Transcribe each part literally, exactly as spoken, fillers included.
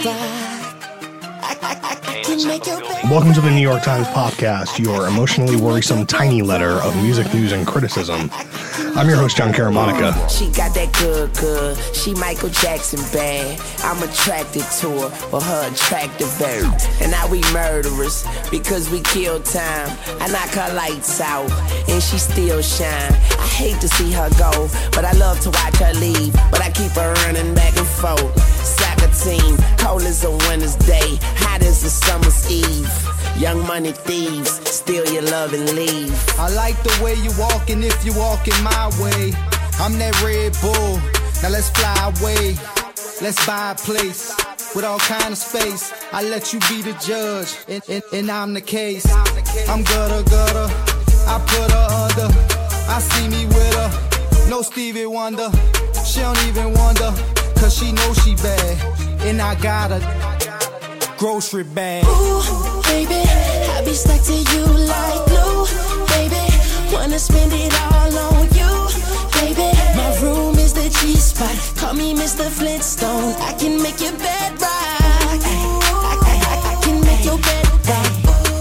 Welcome to the New York Times Podcast, your emotionally worrisome tiny letter of music news and criticism. I'm your host, John Caramonica. She got that good, good. She Michael Jackson bad. I'm attracted to her for her attractive bird. And now we murderers because we kill time. I knock her lights out and she still shine. I hate to see her go, but I love to watch her leave. But I keep her running back and forth. Soccer team, cold as a winter's day, hot as a summer's eve. Young money thieves, steal your love and leave. I like the way you walking if you walking my way. I'm that Red Bull, now let's fly away. Let's buy a place with all kind of space. I let you be the judge, and, and, and I'm the case. I'm gutter, gutter, I put her under. I see me with her, no Stevie Wonder. She don't even wonder, cause she knows she bad. And I got a grocery bag. Ooh, baby, I be stuck to you like glue. Baby, wanna spend it all on you. Baby, my room is the G-spot. Call me Mister Flintstone. I can make your bed rock. I, I, I, I can make your bed rock.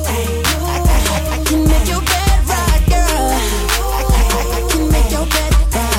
I, I can make your bed rock, girl. I, I, I can make your bed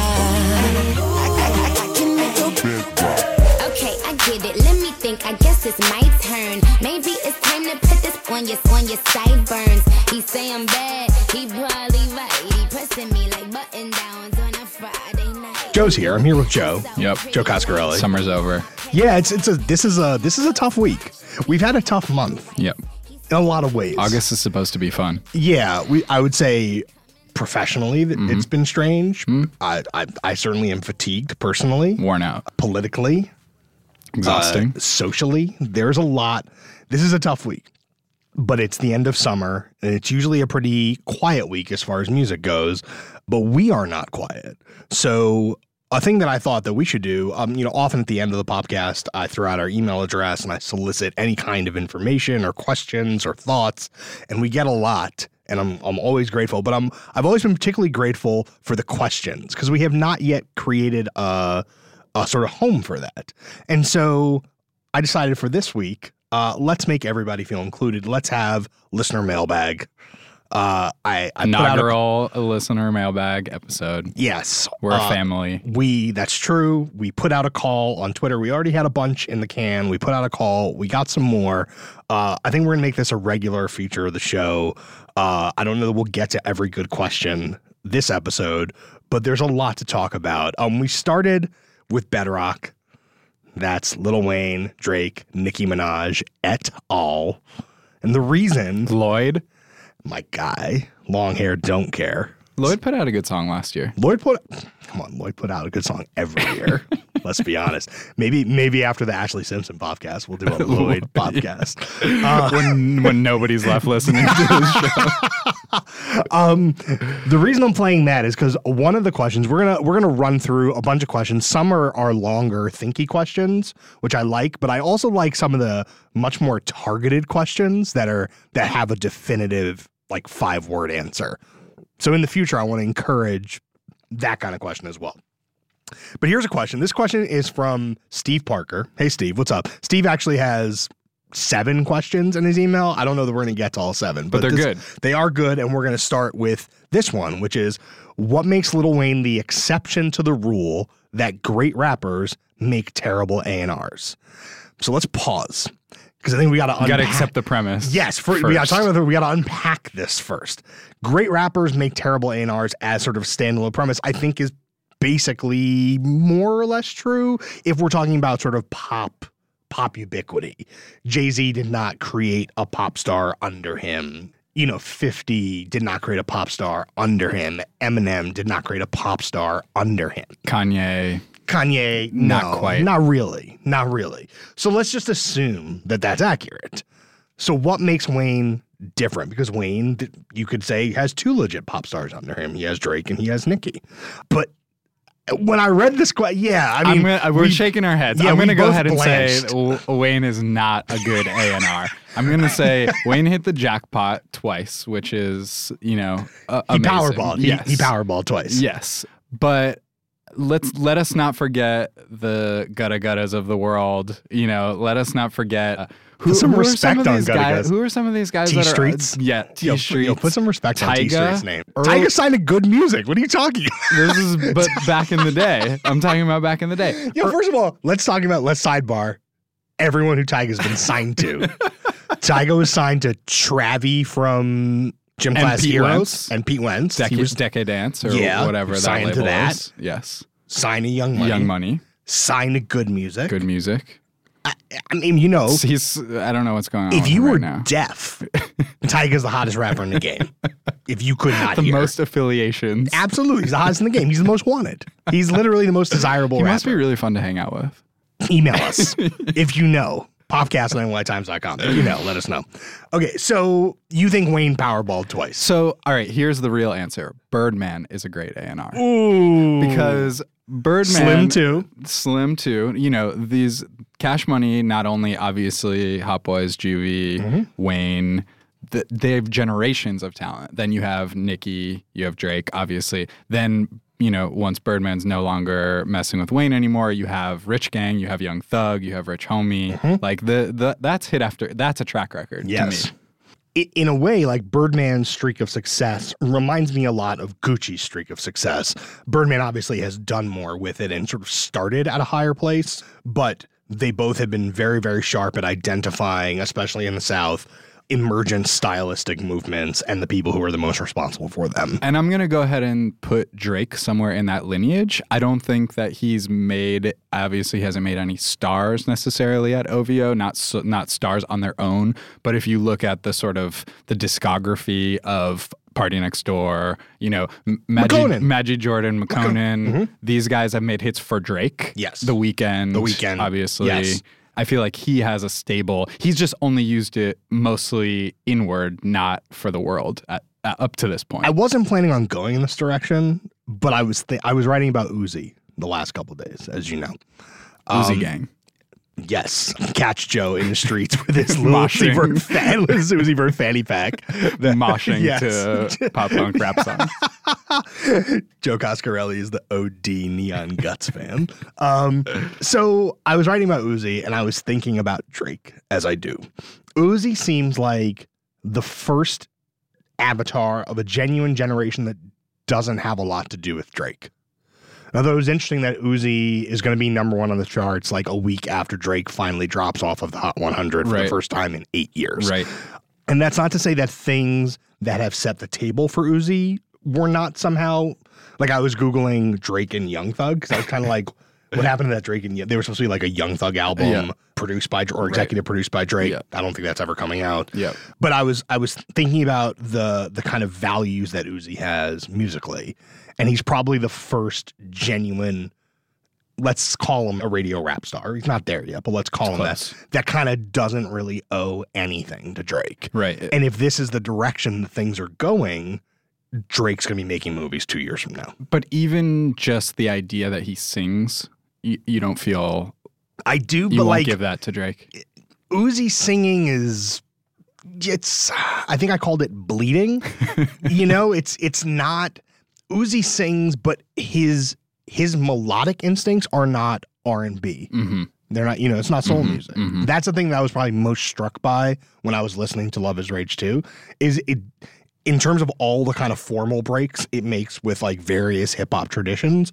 rock. I, I can make your bed rock. Okay, I get it. Let me think. I guess it's my turn. Maybe it's time to put this on your on your sideburns. He say I'm bad. He probably right. He pressing me like button downs on a Friday night. Joe's here. I'm here with Joe. Yep. Joe Coscarelli. Summer's over. Yeah, it's it's a this is a this is a tough week. We've had a tough month Yep. in a lot of ways. August is supposed to be fun. Yeah, we I would say professionally that Mm-hmm. it's been strange. Mm-hmm. I, I I certainly am fatigued personally, Worn out. politically, Exhausting. uh, socially. There's a lot. This is a tough week, but it's the end of summer, and it's usually a pretty quiet week as far as music goes. But we are not quiet. So a thing that I thought that we should do, um, you know, often at the end of the podcast, I throw out our email address and I solicit any kind of information or questions or thoughts, and we get a lot. And I'm I'm always grateful, but I'm I've always been particularly grateful for the questions because we have not yet created a a sort of home for that. And so I decided for this week, uh, let's make everybody feel included. Let's have listener mailbag. Uh, I, I put out a, Inaugural listener mailbag episode. yes, We're uh, a family. We that's true. We put out a call on Twitter. We already had a bunch in the can. We put out a call. We got some more. Uh, I think we're gonna make this a regular feature of the show. Uh, I don't know that we'll get to every good question this episode, but there's a lot to talk about. Um, we started with Bedrock. That's Lil Wayne, Drake, Nicki Minaj, et al. And the reason, Lloyd. my guy, long hair, don't care. Lloyd put out a good song last year. Lloyd put, come on, Lloyd put out a good song every year. Let's be honest. Maybe, maybe after the Ashley Simpson podcast, we'll do a Lloyd podcast. Uh, when when nobody's left listening to this show. um, the reason I'm playing that is because one of the questions we're gonna we're gonna run through a bunch of questions. Some are, are longer, thinky questions, which I like, but I also like some of the much more targeted questions that are that have a definitive like five word answer. So in the future, I want to encourage that kind of question as well. But here's a question. This question is from Steve Parker. Hey, Steve, what's up? Steve actually has seven questions in his email. I don't know that we're going to get to all seven. But they're this, good. They are good, and we're going to start with this one, which is what makes Lil Wayne the exception to the rule that great rappers make terrible A and Rs? So let's pause. Because I think we got to unpack. You got to accept the premise. Yes, for, we got to talk about. We got to unpack this first. Great rappers make terrible A and Rs as sort of standalone premise. I think is basically more or less true if we're talking about sort of pop pop ubiquity. Jay-Z did not create a pop star under him. You know, fifty did not create a pop star under him. Eminem did not create a pop star under him. Kanye. Kanye, no, Not quite. Not really. Not really. So let's just assume that that's accurate. So what makes Wayne different? Because Wayne, you could say, has two legit pop stars under him. He has Drake and he has Nicki. But when I read this, yeah, I mean, I'm gonna, we're we, shaking our heads. Yeah, I'm going to go both ahead and blanched. say w- Wayne is not a good A and R. I'm going to say Wayne hit the jackpot twice, which is, you know, uh, he amazing. powerballed. He, yes. he powerballed twice. Yes. But let's let us not forget the gutta guttas of the world. You know, let us not forget. Uh, Who, Put some who respect are some of on these Gutta guys? Guttas. Who are some of these guys T that are Streets? Uh, yeah, T Yo, Streets. yo, put some respect on T Tyga, Streets' name. Earl- Tyga signed a good music. What are you talking about? This is but back in the day. I'm talking about back in the day. Yo, first of all, let's talk about, let's sidebar everyone who Tyga's been signed to. Tyga was signed to Travi from Gym And Class Pete Heroes Wentz. and Pete Wentz. Decade, he was Decade Dance or Yeah, whatever that signed label to that. is. Yes. signed to Young Money. Young Money. Signed to good music. Good music. I, I mean, you know, He's I don't know what's going on if with you him were right now. deaf, Tyga's the hottest rapper in the game. If you could not The hear. most affiliations. Absolutely. He's the hottest in the game. He's the most wanted. He's literally the most desirable He rapper. must be really fun to hang out with. Email us if you know. Popcast at N Y Times dot com. If you know, let us know. Okay, so you think Wayne powerballed twice. So, all right, here's the real answer. Birdman is a great A and R. Ooh. Because Birdman Slim too. Slim too. You know, these Cash Money, not only obviously Hot Boys, Juvie, Mm-hmm. Wayne, th- they have generations of talent. Then you have Nicki, you have Drake, obviously. Then, you know, once Birdman's no longer messing with Wayne anymore, you have Rich Gang, you have Young Thug, you have Rich Homie. Mm-hmm. Like the the that's hit after that's a track record Yes. to me. I- In a way, like Birdman's streak of success reminds me a lot of Gucci's streak of success. Birdman obviously has done more with it and sort of started at a higher place, but they both have been very, very sharp at identifying, especially in the South, emergent stylistic movements and the people who are the most responsible for them. And I'm going to go ahead and put Drake somewhere in that lineage. I don't think that he's made, obviously he hasn't made any stars necessarily at O V O, not so, not stars on their own. But if you look at the sort of the discography of Party Next Door, you know, Magic, McConan. Magic Jordan, McConan, these guys have made hits for Drake. Yes. The Weeknd. The Weeknd, Obviously. yes. I feel like he has a stable, he's just only used it mostly inward, not for the world at, at, up to this point. I wasn't planning on going in this direction, but I was th- I was writing about Uzi the last couple of days, as you know. Uzi Um, Gang. Yes, catch Joe in the streets with his little Moshing. Uzi Vert, fan, with his Uzi Vert fanny pack. The- Moshing yes. to pop punk rap songs. Joe Coscarelli is the O D Neon Guts fan. Um, so I was writing about Uzi and I was thinking about Drake, as I do. Uzi seems like the first avatar of a genuine generation that doesn't have a lot to do with Drake. Although it was interesting that Uzi is going to be number one on the charts like a week after Drake finally drops off of the Hot one hundred for Right. the first time in eight years. Right. And that's not to say that things that have set the table for Uzi were not somehow, like I was Googling Drake and Young Thug because I was kind of like, what happened to that Drake and they were supposed to be like a Young Thug album Yeah. produced by or executive produced by Drake. Yeah. I don't think that's ever coming out. Yeah. But I was I was thinking about the the kind of values that Uzi has musically, and he's probably the first genuine, let's call him a radio rap star. He's not there yet, but let's call him close. that. That kind of doesn't really owe anything to Drake. Right. And if this is the direction that things are going, Drake's going to be making movies two years from now. But even just the idea that he sings, you, you don't feel, I do, you but won't like give that to Drake. Uzi singing is, it's, I think I called it bleeding. You know, it's it's not, Uzi sings, but his his melodic instincts are not R and B. Mm-hmm. They're not, you know, it's not soul music. mhm. That's the thing that I was probably most struck by when I was listening to Love Is Rage two, is it, in terms of all the kind of formal breaks it makes with like various hip hop traditions.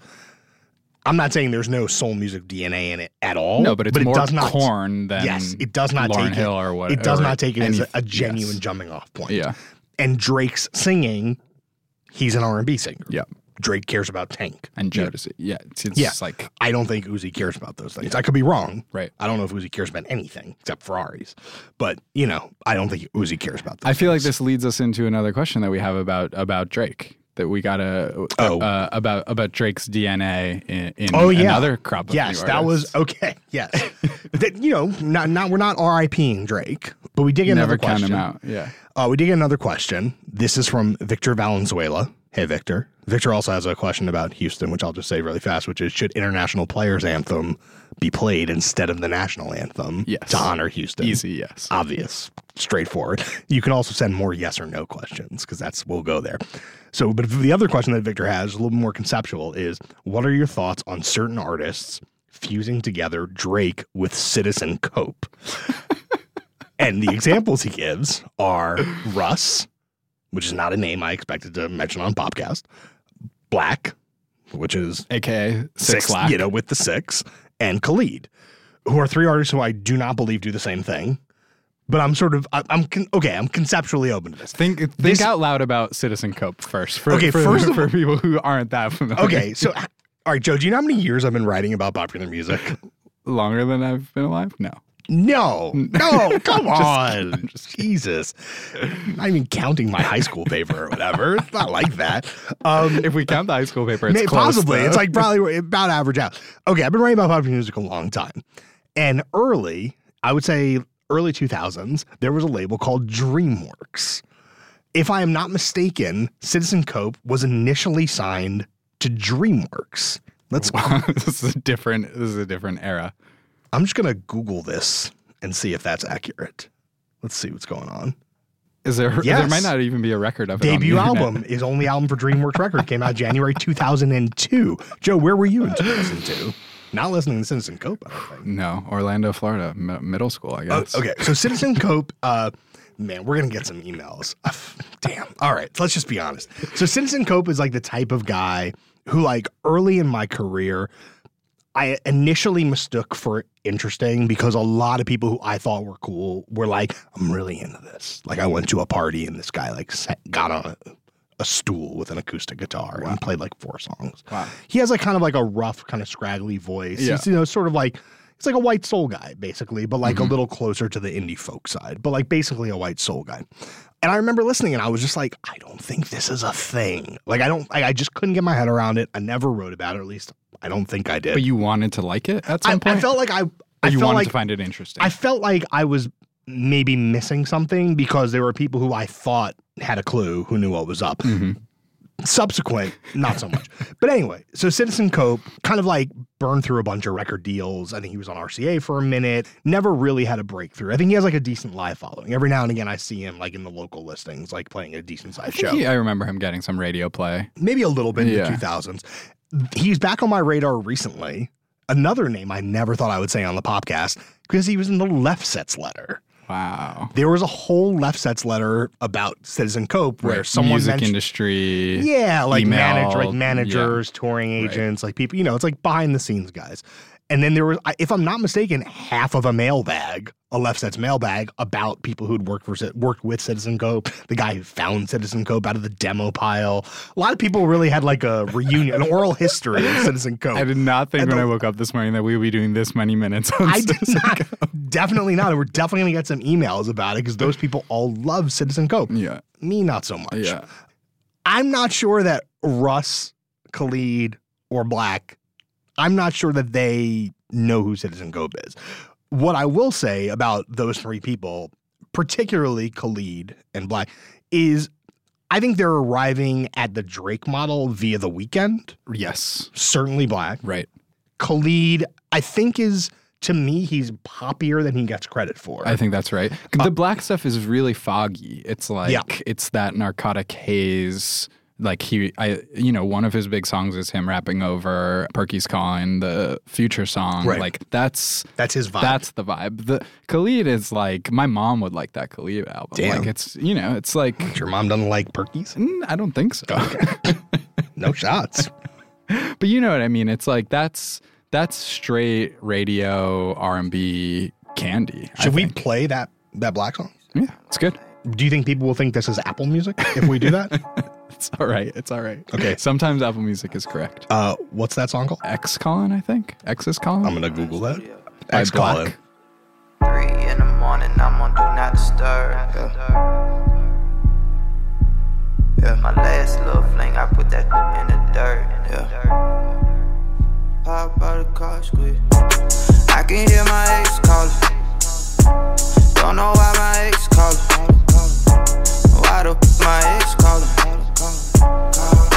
I'm not saying there's no soul music D N A in it at all. No, but it's it more does not, Korn than yes, it does not Lauryn take Hill it, or what. It does or not take it as any- a, a genuine yes. jumping off point. Yeah. And Drake's singing, he's an R and B singer. Yeah. Drake cares about Tank. And Jodeci. Yeah. It's, it's Yeah. just like, I don't think Uzi cares about those things. I could be wrong. Right. I don't know if Uzi cares about anything except Ferraris. But, you know, I don't think Uzi cares about those I feel like things. this leads us into another question that we have about about Drake. That we gotta Oh. uh, about about Drake's D N A in, in Oh, yeah. another crop of Yes, new that was artists. okay. Yes. that, you know, not, not we're not RIPing Drake, but we did get Never another count question. him out. Yeah. Uh, we did get another question. This is from Victor Valenzuela. Hey, Victor. Victor also has a question about Houston, which I'll just say really fast, which is, should International Players Anthem be played instead of the national anthem yes. to honor Houston? Easy, yes. Obvious, straightforward. You can also send more yes or no questions because that's, we'll go there. So, but the other question that Victor has, a little more conceptual, is what are your thoughts on certain artists fusing together Drake with Citizen Cope? And the examples he gives are Russ, which is not a name I expected to mention on Popcast, Black, which is A K A Six, six Lack. you know, with the six, and Khalid, who are three artists who I do not believe do the same thing. But I'm sort of, I, I'm con- okay, I'm conceptually open to this. Think think This- out loud about Citizen Cope first. For, Okay, for, first of for all- people who aren't that familiar. Okay, so, all right, Joe, do you know how many years I've been writing about popular music? Longer than I've been alive? No. No, no, come I'm just- on. I'm just Jesus. I'm not even counting my high school paper or whatever. It's not like that. Um, If we count the high school paper, it's May- close, possibly. though. It's like probably about average out. Okay, I've been writing about popular music a long time. And early, I would say early two thousands, there was a label called DreamWorks. If I am not mistaken, Citizen Cope was initially signed to DreamWorks. Let's Wow, this is a different. This is a different era. I'm just going to Google this and see if that's accurate. Let's see what's going on. Is there? Yes. There might not even be a record of it. Debut on the internet. album is only album for DreamWorks Record. Came out January two thousand two. Joe, where were you in two thousand two? Not listening to Citizen Cope, I don't think. No, Orlando, Florida, m- middle school. I Oh, guess. okay, so Citizen Cope, uh, man, we're going to get some emails. Uh, damn. All right, let's just be honest. So Citizen Cope is like the type of guy who, like, early in my career, I initially mistook for interesting because a lot of people who I thought were cool were like, I'm really into this. Like, I went to a party and this guy, like, sat, got on a, a stool with an acoustic guitar and played, like, four songs. Wow. He has, like, kind of like a rough, kind of scraggly voice. Yeah. He's, you know, sort of like, it's like a white soul guy, basically, but like Mm-hmm. a little closer to the indie folk side, but like basically a white soul guy. And I remember listening and I was just like, I don't think this is a thing. Like, I don't, I, I just couldn't get my head around it. I never wrote about it, or at least I don't think I did. But you wanted to like it at some I, point. I felt like I, Or I you felt wanted like, to find it interesting. I felt like I was maybe missing something because there were people who I thought had a clue who knew what was up. Mm-hmm. Subsequent, not so much. But anyway, so Citizen Cope kind of like burned through a bunch of record deals. I think he was on R C A for a minute, never really had a breakthrough. I think he has like a decent live following. Every now and again, I see him like in the local listings, like playing a decent sized show. He- I remember him getting some radio play. Maybe a little bit in Yeah. the two thousands. He's back on my radar recently. Another name I never thought I would say on the podcast because he was in the Left Sets letter. Wow. There was a whole Left Sets letter about Citizen Cope where Right. someone Music mentioned, industry. yeah, like email, manage, like managers, touring agents, like people, you know, it's like behind the scenes guys. And then there was, I- if I'm not mistaken, half of a mailbag, a Left Sets mailbag about people who'd worked for Ci- worked with Citizen Cope, the guy who found Citizen Cope out of the demo pile. A lot of people really had like a reunion, an oral history of Citizen Cope. I did not think And when the- I woke up this morning that we would be doing this many minutes on I did Citizen not. Cope. Definitely not. And we're definitely going to get some emails about it because those people all love Citizen Cope. Yeah. Me, not so much. Yeah. I'm not sure that Russ, Khalid, or Black, I'm not sure that they know who Citizen Cope is. What I will say about those three people, particularly Khalid and Black, is I think they're arriving at the Drake model via The Weeknd. Yes. Certainly Black. Right. Khalid, I think is, to me, he's poppier than he gets credit for. I think that's right. The black stuff is really foggy. It's like Yeah. it's that narcotic haze. Like he, I, you know, one of his big songs is him rapping over Perky's Calling, the Future song. Right. Like that's That's his vibe. that's the vibe. The Khalid is like my mom would like that Khalid album. Damn. Like it's you know it's like Your mom doesn't like Perkies? mm, I don't think so. No shots. But you know what I mean. It's like that's that's straight radio R and B candy. I Should we think. play that that Black song? Yeah, it's good. Do you think people will think this is Apple Music if we do that? It's all right. It's all right. Okay. Sometimes Apple Music is correct. Uh, what's that song called? X Colin, I think. X is Colin. I'm gonna Google that. By X Colin. Black. Three in the morning, I'm on do not disturb. Yeah. Yeah, my last little fling, I put that in the dirt. Yeah. Pop out the car, squeeze. I can hear my ex calling. Don't know why my ex calling. Why the f- my ex calling?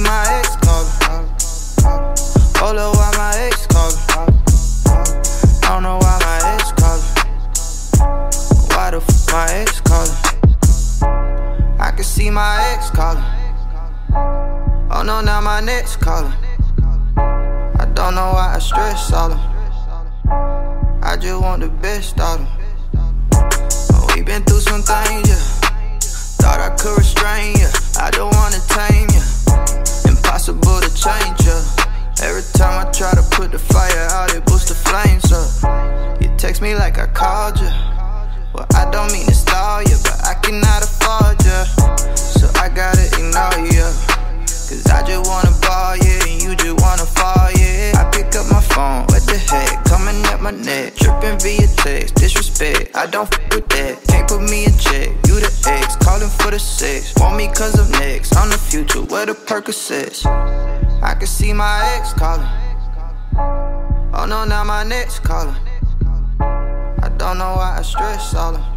my ex calling. Oh, look, why my ex calling. I don't know why my ex calling. Why the f my ex calling? I can see my ex calling. Oh no, now my next calling. I don't know why I stress all them. I just want the best out of them. Oh, we been through some things, yeah. Thought I could restrain ya. I don't wanna tame ya. Impossible to change ya. Every time I try to put the fire out, it boosts the flames up. You text me like I called ya. Well, I don't mean to stall ya, but I cannot afford ya. So I gotta ignore ya. Cause I just wanna ball, yeah, and you just wanna fall, yeah. I pick up my phone, what the heck, coming at my neck. Tripping via text, disrespect, I don't f with that. Can't put me in check, you the ex, calling for the sex. Want me cause of next, on the future, where the Percocets. I can see my ex calling. Oh no, now my next calling. I don't know why I stress all them.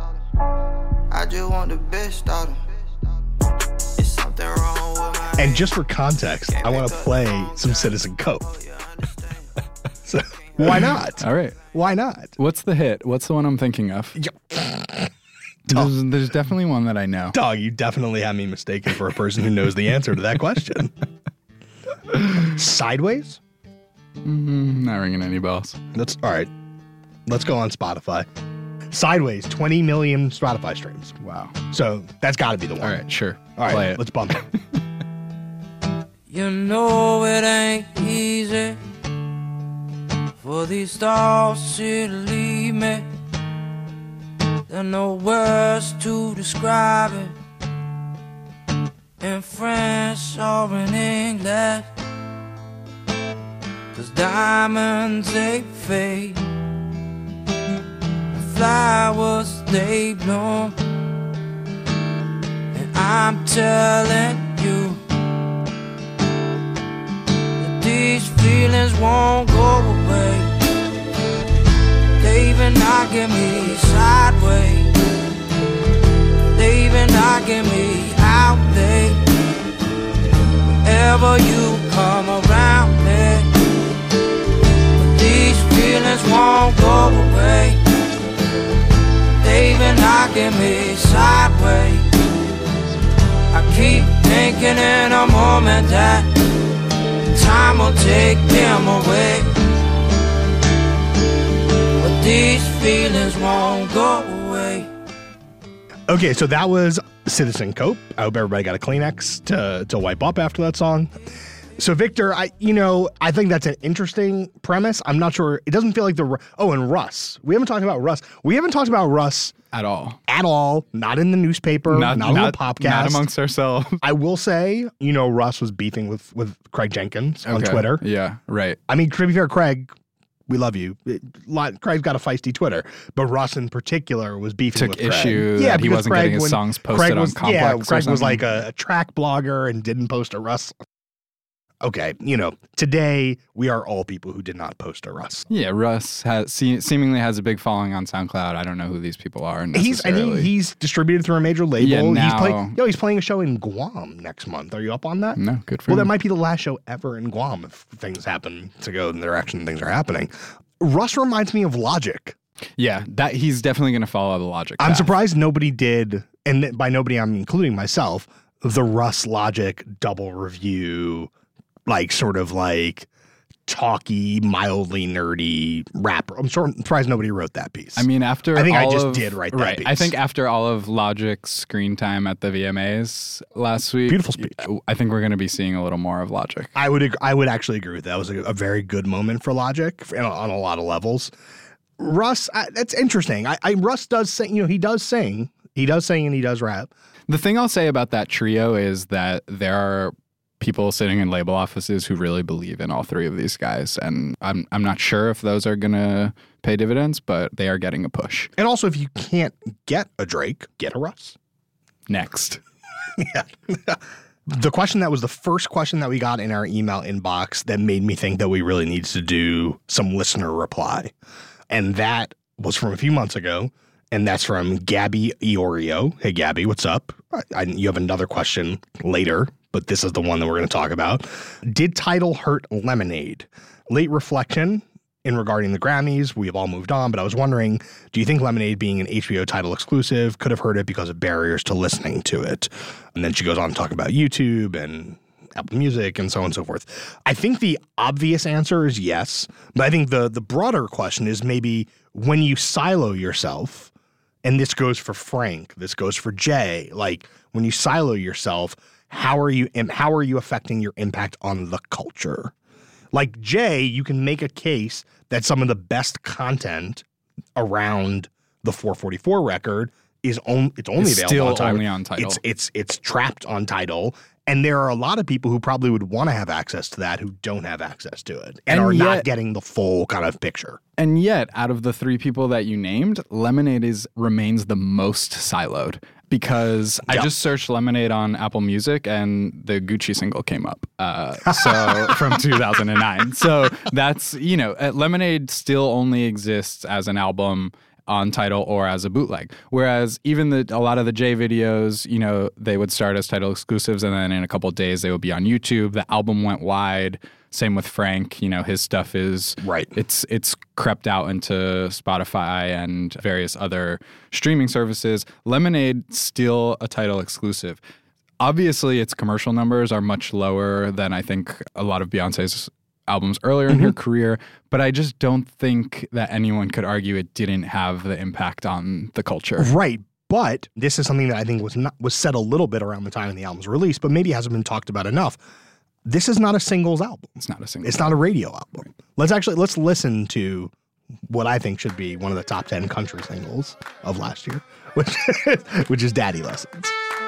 I just want the best out of them. There's something wrong with my And just for context, I want to play some Citizen Cope. So why not? All right. Why not? What's the hit? What's the one I'm thinking of? There's, there's definitely one that I know. Dog, you definitely have me mistaken for a person who knows the answer to that question. Sideways? Mm, not ringing any bells. That's all right. Let's go on Spotify. Sideways, twenty million Spotify streams. Wow. So that's got to be the one. All right, sure. All right, Play it. let's bump it. You know it ain't easy for these thoughts to leave me. There are no words to describe it in French or in English. Cause diamonds they fade, and flowers they bloom, and I'm telling you that these feelings won't go away. They even knocking me sideways, they even knocking me out there. Whenever you come around me, but these feelings won't go away. They even knocking me sideways. I keep thinking in a moment that time will take them away, but these feelings won't go away. Okay, so that was Citizen Cope. I hope everybody got a Kleenex to, to wipe up after that song. So, Victor, I you know, I think that's an interesting premise. I'm not sure. It doesn't feel like the... Oh, and Russ. We haven't talked about Russ. We haven't talked about Russ... At all. At all. Not in the newspaper. Not, not on the podcast. Not amongst ourselves. I will say, you know, Russ was beefing with, with Craig Jenkins on Okay. Twitter. Yeah, right. I mean, to be fair, Craig... We love you. It, lot, Craig's got a feisty Twitter, but Russ in particular was beefing Took with Craig. issue yeah, that he because wasn't Craig, getting his when songs posted Craig on was, Complex Yeah, or Craig was something. like a, a track blogger and didn't post a Russ. Okay, you know, today we are all people who did not post a Russ. Yeah, Russ has se- seemingly has a big following on SoundCloud. I don't know who these people are He's I necessarily. think he's distributed through a major label. Yeah, he's now- playing. Yo, he's playing a show in Guam next month. Are you up on that? No, good for Well, him. that might be the last show ever in Guam if things happen to go in the direction things are happening. Russ reminds me of Logic. Yeah, that he's definitely going to follow the Logic I'm path. surprised nobody did, and by nobody I'm including myself, the Russ Logic double review, like sort of like talky, mildly nerdy rapper. I'm sure, surprised nobody wrote that piece. I mean, after I think I all just of- did write that right. piece. I think after all of Logic's screen time at the V M As last week, Beautiful speech. I think we're going to be seeing a little more of Logic. I would ag- I would actually agree with that. It was a, a very good moment for Logic on, on a lot of levels. Russ, I, that's interesting. I, I Russ does sing. You know, he does sing. He does sing and he does rap. The thing I'll say about that trio is that there are people sitting in label offices who really believe in all three of these guys, and I'm I'm not sure if those are gonna pay dividends, but they are getting a push. And also, if you can't get a Drake, get a Russ. Next. Yeah. The question that was the first question that we got in our email inbox that made me think that we really needs to do some listener reply. And that was from a few months ago. And that's from Gabby Iorio. Hey, Gabby, what's up? I, I, you have another question later but this is the one that we're going to talk about. Did Tidal hurt Lemonade? Late reflection in regarding the Grammys. We have all moved on, but I was wondering, do you think Lemonade being an H B O Tidal exclusive could have hurt it because of barriers to listening to it? And then she goes on to talk about YouTube and Apple Music and so on and so forth. I think the obvious answer is yes, but I think the the broader question is maybe when you silo yourself, and this goes for Frank, this goes for Jay, like when you silo yourself, how are you how are you affecting your impact on the culture? Like Jay, you can make a case that some of the best content around the four forty-four record is on, it's only It's available still on Tidal. only on Tidal. It's it's it's trapped on Tidal. And there are a lot of people who probably would want to have access to that who don't have access to it and, And are yet- not getting the full kind of picture. And yet, out of the three people that you named, Lemonade is remains the most siloed because I Yeah. just searched Lemonade on Apple Music and the Gucci single came up. Uh, so from two thousand nine. So that's, you know, uh, Lemonade still only exists as an album on Tidal or as a bootleg. Whereas even the a lot of the J videos, you know, they would start as Tidal exclusives and then in a couple of days they would be on YouTube. The album went wide. Same with Frank, you know, his stuff is Right. It's it's crept out into Spotify and various other streaming services. Lemonade still a Tidal exclusive. Obviously, its commercial numbers are much lower than I think a lot of Beyonce's albums earlier in her career, but I just don't think that anyone could argue it didn't have the impact on the culture. Right. But this is something that I think was not was said a little bit around the time of the album's release, but maybe hasn't been talked about enough. This is not a singles album. It's not a single. It's not a radio album. Let's actually let's listen to what I think should be one of the top ten country singles of last year, which which is Daddy Lessons.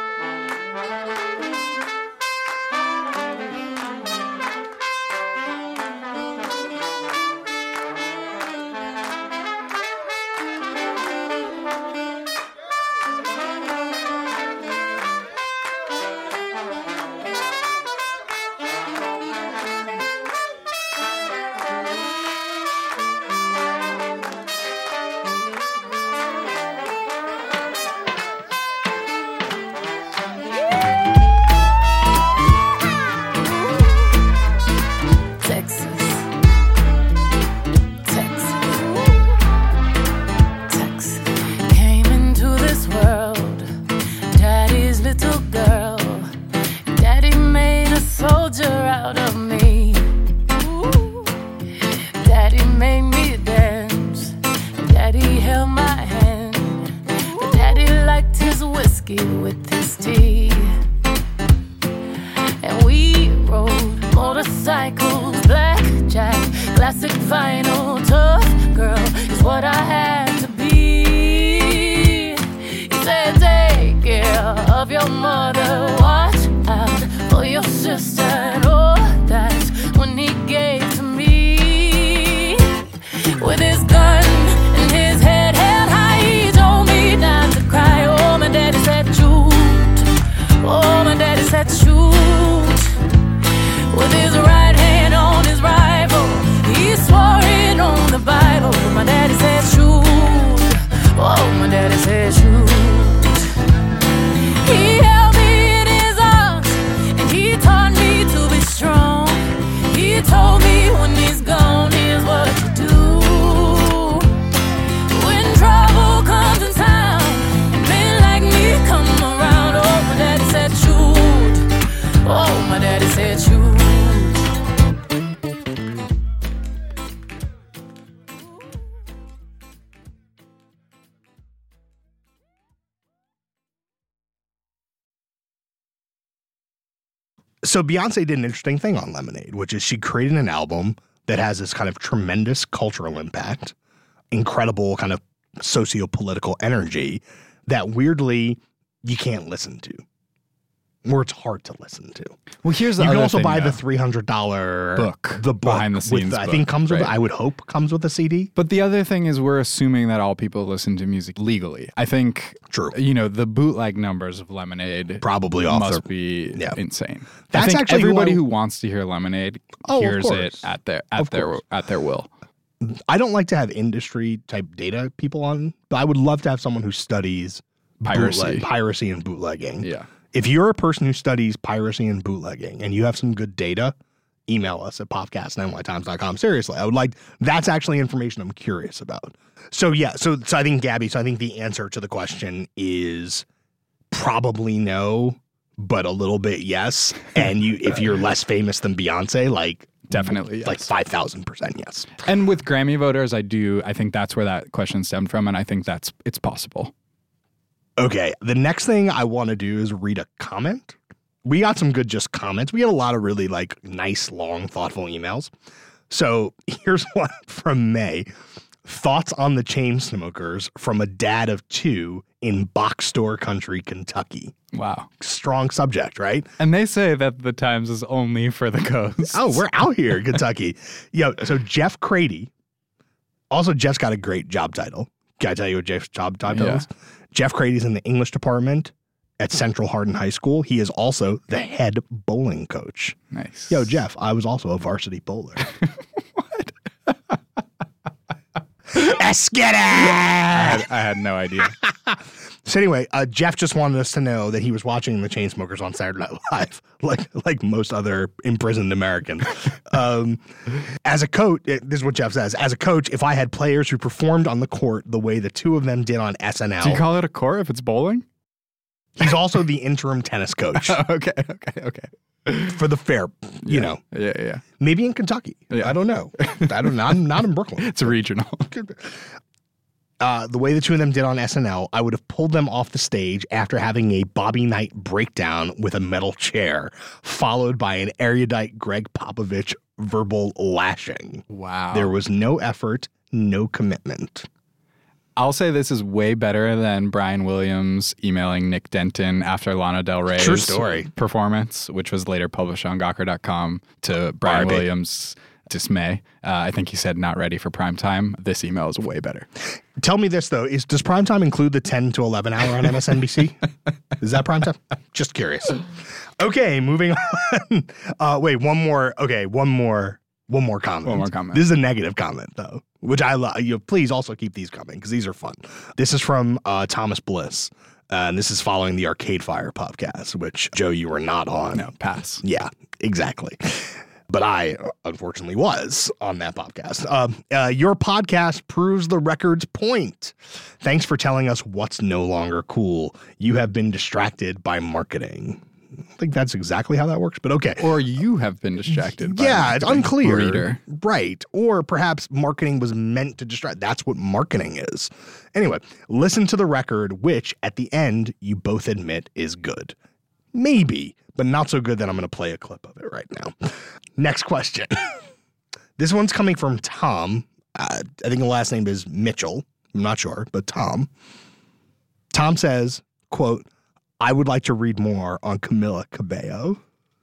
Texas, Texas, Texas. Came into this world, Daddy's little girl. Daddy made a soldier out of me. Daddy made me dance. Daddy held my hand. Daddy liked his whiskey with his tea. And we rode motorcycles, blackjack, classic vinyl, tough girl is what I had to be. He said, take care of your mother, watch out for your sister, and all that's when he gave to me. With his gun and his head held high, he told me not to cry. Oh, my daddy said, shoot. Oh, my daddy said, shoot. With his right hand on his rifle, he swore it on the Bible. My daddy said, shoot. Oh, my daddy said, shoot. He held me in his arms, and he taught me to be strong. He told me when he's gone, here's what to do. When trouble comes in town, men like me come around. Oh, my daddy said, shoot. Oh, my daddy said, shoot. So Beyonce did an interesting thing on Lemonade, which is she created an album that has this kind of tremendous cultural impact, incredible kind of socio-political energy that weirdly you can't listen to, or it's hard to listen to. Well, here's the You can other also thing, buy though. the three hundred dollars Book, the book behind the with scenes I book, think comes with, right. I would hope comes with a C D. But the other thing is we're assuming that all people listen to music legally. I think, True. you know, the bootleg numbers of Lemonade Probably off must their- be yeah. insane. That's I think actually who everybody I- who wants to hear Lemonade Oh, of hears it course. at their at Of their course. at their will. I don't like to have industry type data people on, but I would love to have someone who studies Piracy. bootleg- piracy and bootlegging. Yeah. If you're a person who studies piracy and bootlegging and you have some good data, email us at popcast at n y times dot com. Seriously, I would like, that's actually information I'm curious about. So yeah, so, so I think, Gabby, so I think the answer to the question is probably no, but a little bit yes. And you, if you're less famous than Beyonce, like definitely yes. like five thousand percent yes. And with Grammy voters, I do, I think that's where that question stemmed from. And I think that's, it's possible. Okay, the next thing I want to do is read a comment. We got some good just comments. We had a lot of really like nice, long, thoughtful emails. So here's one from May. Thoughts on the Chainsmokers from a dad of two in Box Store Country, Kentucky. Wow. Strong subject, right? And they say that the Times is only for the coast. Oh, we're out here in Kentucky. Yo, so Jeff Crady. Also, Jeff's got a great job title. Can I tell you what Jeff's job title Yeah. is? Jeff Crady's in the English department at Central Hardin High School. He is also the head bowling coach. Nice. Yo, Jeff, I was also a varsity bowler. What? Let's get it! I had, I had no idea. So anyway, uh, Jeff just wanted us to know that he was watching the Chainsmokers on Saturday Night Live, like like most other imprisoned Americans. um, as a coach, this is what Jeff says. As a coach, if I had players who performed on the court the way the two of them did on S N L. Do you call it a court if it's bowling? He's also the interim tennis coach okay, okay, okay. for the fair, you Yeah, know. Yeah, yeah. Maybe in Kentucky. Yeah. I don't know. I don't know. I'm not in Brooklyn. It's a regional. Uh, the way the two of them did on S N L, I would have pulled them off the stage after having a Bobby Knight breakdown with a metal chair, followed by an erudite Greg Popovich verbal lashing. Wow. There was no effort, no commitment. I'll say this is way better than Brian Williams emailing Nick Denton after Lana Del Rey's True story. performance, which was later published on Gawker dot com to Brian R I P Williams' dismay. Uh, I think he said not ready for prime time. This email is way better. Tell me this, though. Is Does primetime include the ten to eleven hour on M S N B C? Is that primetime? Just curious. Okay, moving on. Uh, wait, one more. Okay, one more. One more comment. One more comment. This is a negative comment, though, which I love. You know, please also keep these coming because these are fun. This is from uh, Thomas Bliss, uh, and this is following the Arcade Fire podcast, which, Joe, you were not on. No, pass. Yeah, exactly. But I, unfortunately, was on that podcast. Um, uh, your podcast proves the record's point. Thanks for telling us what's no longer cool. You have been distracted by marketing. I think that's exactly how that works, but okay. Or you have been distracted by Yeah, it's marketing. unclear. Reader. Right. Or perhaps marketing was meant to distract. That's what marketing is. Anyway, listen to the record, which at the end you both admit is good. Maybe, but not so good that I'm going to play a clip of it right now. Next question. This one's coming from Tom. Uh, I think the last name is Mitchell. I'm not sure, but Tom. Tom says, quote, I would like to read more on Camila Cabello.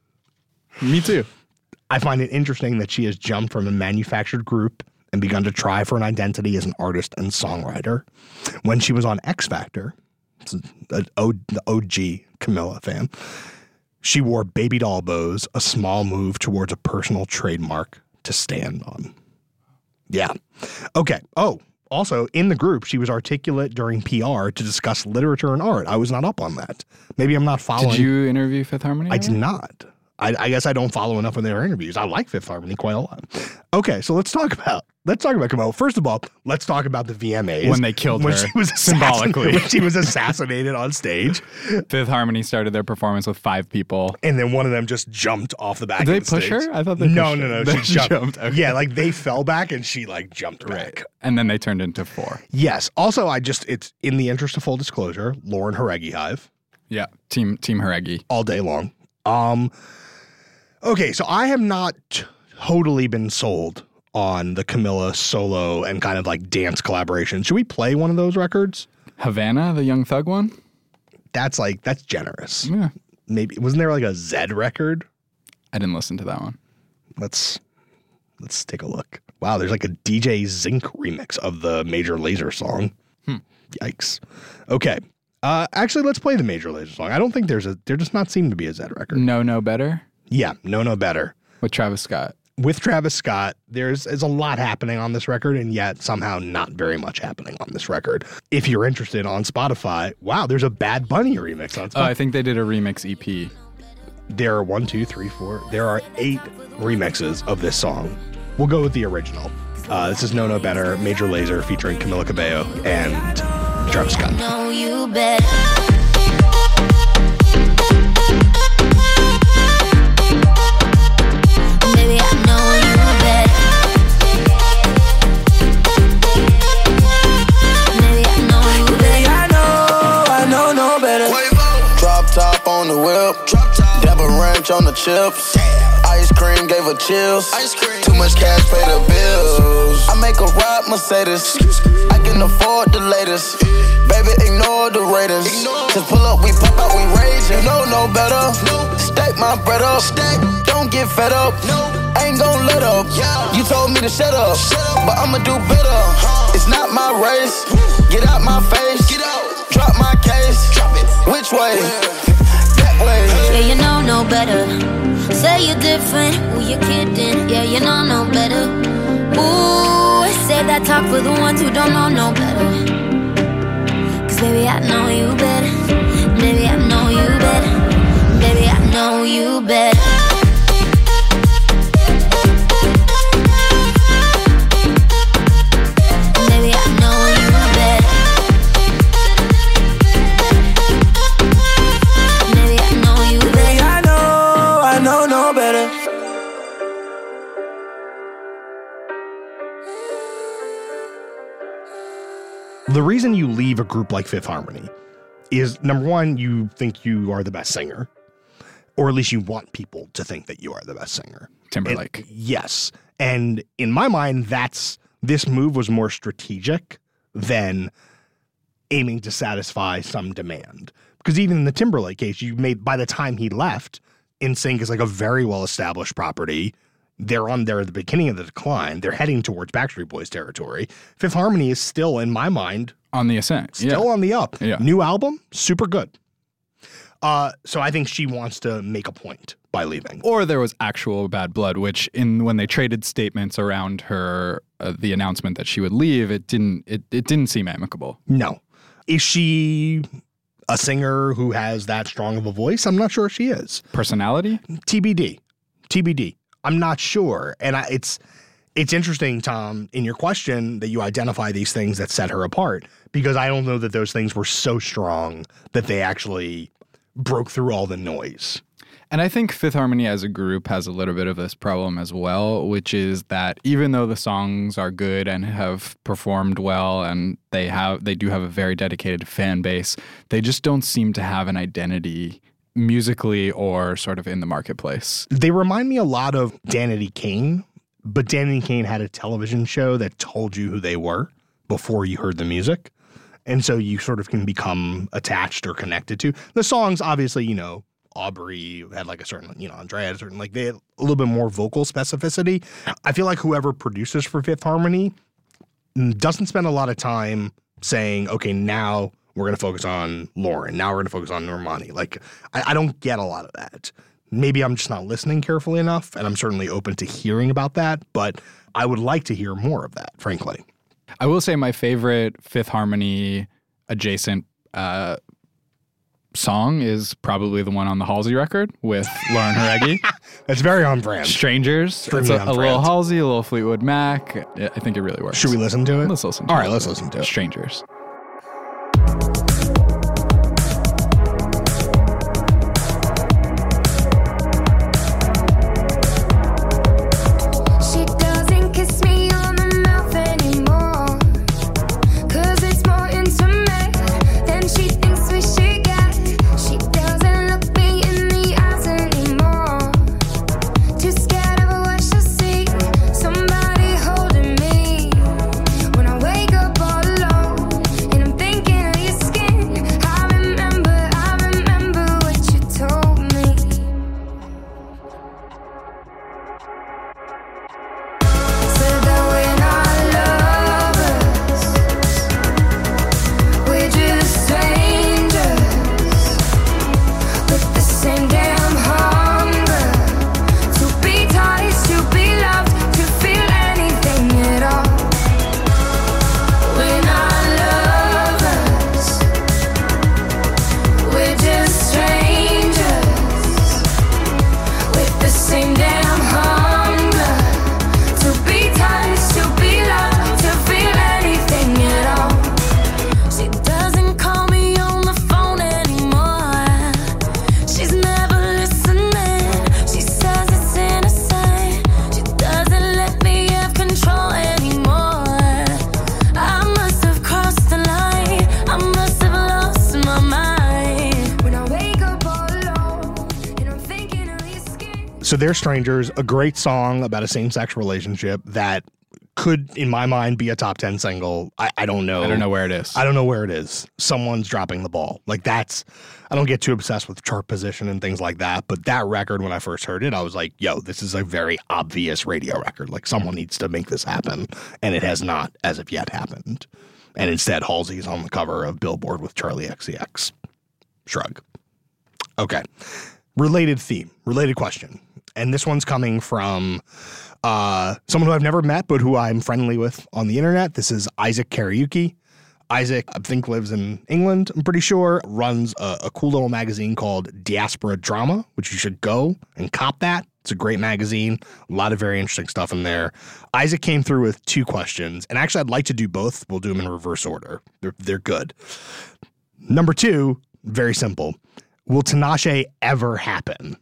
Me too. I find it interesting that she has jumped from a manufactured group and begun to try for an identity as an artist and songwriter. When she was on X Factor, an O G Camila fan, she wore baby doll bows, a small move towards a personal trademark to stand on. Yeah. Okay. Oh, also in the group, she was articulate during P R to discuss literature and art. I was not up on that. Maybe I'm not following. Did you interview Fifth Harmony? I did not. I, I guess I don't follow enough of their interviews. I like Fifth Harmony quite a lot. Okay, so let's talk about let's talk about Camila. First of all, let's talk about the V M As When they killed when her, she was symbolically. when she was assassinated on stage, Fifth Harmony started their performance with five people. and then one of them just jumped off the back. Did they of the push stage. her? I thought they no, pushed no, her. no. They She jumped. jumped, okay. Yeah, like they fell back and she like jumped back. And then they turned into four. Yes. Also, I just it's in the interest of full disclosure, Lauren Haregi Hive. Yeah. Team Team Haregi. All day long. Um. Okay, so I have not t- totally been sold on the Camila solo and kind of like dance collaboration. Should we play one of those records? Havana, the Young Thug one? That's like, that's generous. Yeah. Maybe, wasn't there like a Zed record? I didn't listen to that one. Let's, let's take a look. Wow, there's like a D J Zinc remix of the Major Lazer song. Hmm. Yikes. Okay. Uh, actually, let's play the Major Lazer song. I don't think there's a, there does not seem to be a Zed record. No, No Better Yeah, No No Better. with Travis Scott. with Travis Scott, there's, there's a lot happening on this record, and yet somehow not very much happening on this record. If you're interested on Spotify, wow, there's a Bad Bunny remix on Spotify. Oh, I think they did a remix E P. There are one, two, three, four. There are eight remixes of this song. We'll go with the original. Uh, this is Know No Better, Major Lazer featuring Camila Cabello and Travis Scott. Know you better. Baby, I know you better. Baby, I know you better. I know, I know no better. Drop top on the whip, dab a ranch on the chips. Ice cream gave her chills. Too much cash, pay the bills. I make a ride Mercedes. I can afford the latest. Baby, ignore the ratings. Just pull up, we pop out, we rage. You know no better. Stack my bread up. Don't get fed up. Ain't gon' let up. You told me to shut up, but I'ma do better. It's not my race. Get out my face. Drop my case. Which way? That way. Yeah, you know no better. Say you're different, who you kidding? Yeah, you know no better. Ooh, save that talk for the ones who don't know no better. Cause baby, I know you better. Baby, I know you better. Baby, I know you better. Baby, I know you better. Baby, I know you better. I know, I know no better. The reason you leave a group like Fifth Harmony is, number one, you think you are the best singer, or at least you want people to think that you are the best singer. Timberlake. And, yes. And in my mind, that's this move was more strategic than aiming to satisfy some demand. Because even in the Timberlake case, you made, by the time he left, N Sync is like a very well-established property. They're on there at the beginning of the decline. They're heading towards Backstreet Boys territory. Fifth Harmony is still, in my mind, on the ascent. still yeah. on the up. Yeah. New album, super good. Uh, so I think she wants to make a point by leaving. Or there was actual bad blood, which in when they traded statements around her, uh, the announcement that she would leave, it didn't it, it didn't seem amicable. No. Is she a singer who has that strong of a voice? I'm not sure she is. Personality? T B D. T B D. I'm not sure. And I, it's it's interesting, Tom, in your question that you identify these things that set her apart, because I don't know that those things were so strong that they actually broke through all the noise. And I think Fifth Harmony as a group has a little bit of this problem as well, which is that even though the songs are good and have performed well and they have they do have a very dedicated fan base, they just don't seem to have an identity musically or sort of in the marketplace. They remind me a lot of Danity Kane, but Danity Kane had a television show that told you who they were before you heard the music. And so you sort of can become attached or connected to. The songs, obviously, you know, Aubrey had like a certain, you know, Andrea had a certain, like they had a little bit more vocal specificity. I feel like whoever produces for Fifth Harmony doesn't spend a lot of time saying, okay, now we're going to focus on Lauren. Now we're going to focus on Normani. Like, I, I don't get a lot of that. Maybe I'm just not listening carefully enough, and I'm certainly open to hearing about that, but I would like to hear more of that, frankly. I will say my favorite Fifth Harmony adjacent uh, song is probably the one on the Halsey record with Lauren Jareggi. That's very on brand. Strangers. Extremely It's a, on a brand. little Halsey, a little Fleetwood Mac. I I think it really works. Should we listen to it? Let's listen to All it. right, let's listen to it. Strangers. She doesn't kiss me on the mouth anymore, 'cause it's more intimate than she thinks we should get. She doesn't look me in the eyes anymore, too scared of what she'll see. Somebody holding me when I wake up all alone. So They're Strangers, a great song about a same-sex relationship that could, in my mind, be a top ten single. I, I don't know. I don't know where it is. I don't know where it is. Someone's dropping the ball. Like that's, I don't get too obsessed with chart position and things like that. But that record, when I first heard it, I was like, yo, this is a very obvious radio record. Like someone needs to make this happen. And it has not, as of yet, happened. And instead, Halsey's on the cover of Billboard with Charlie X C X. Shrug. Okay. Related theme, related question. And this one's coming from uh, someone who I've never met, but who I'm friendly with on the internet. This is Isaac Kariuki. Isaac, I think, lives in England, I'm pretty sure, runs a, a cool little magazine called Diaspora Drama, which you should go and cop that. It's a great magazine. A lot of very interesting stuff in there. Isaac came through with two questions, and actually I'd like to do both. We'll do them in reverse order. They're, they're good. Number two, very simple. Will Tinashe ever happen?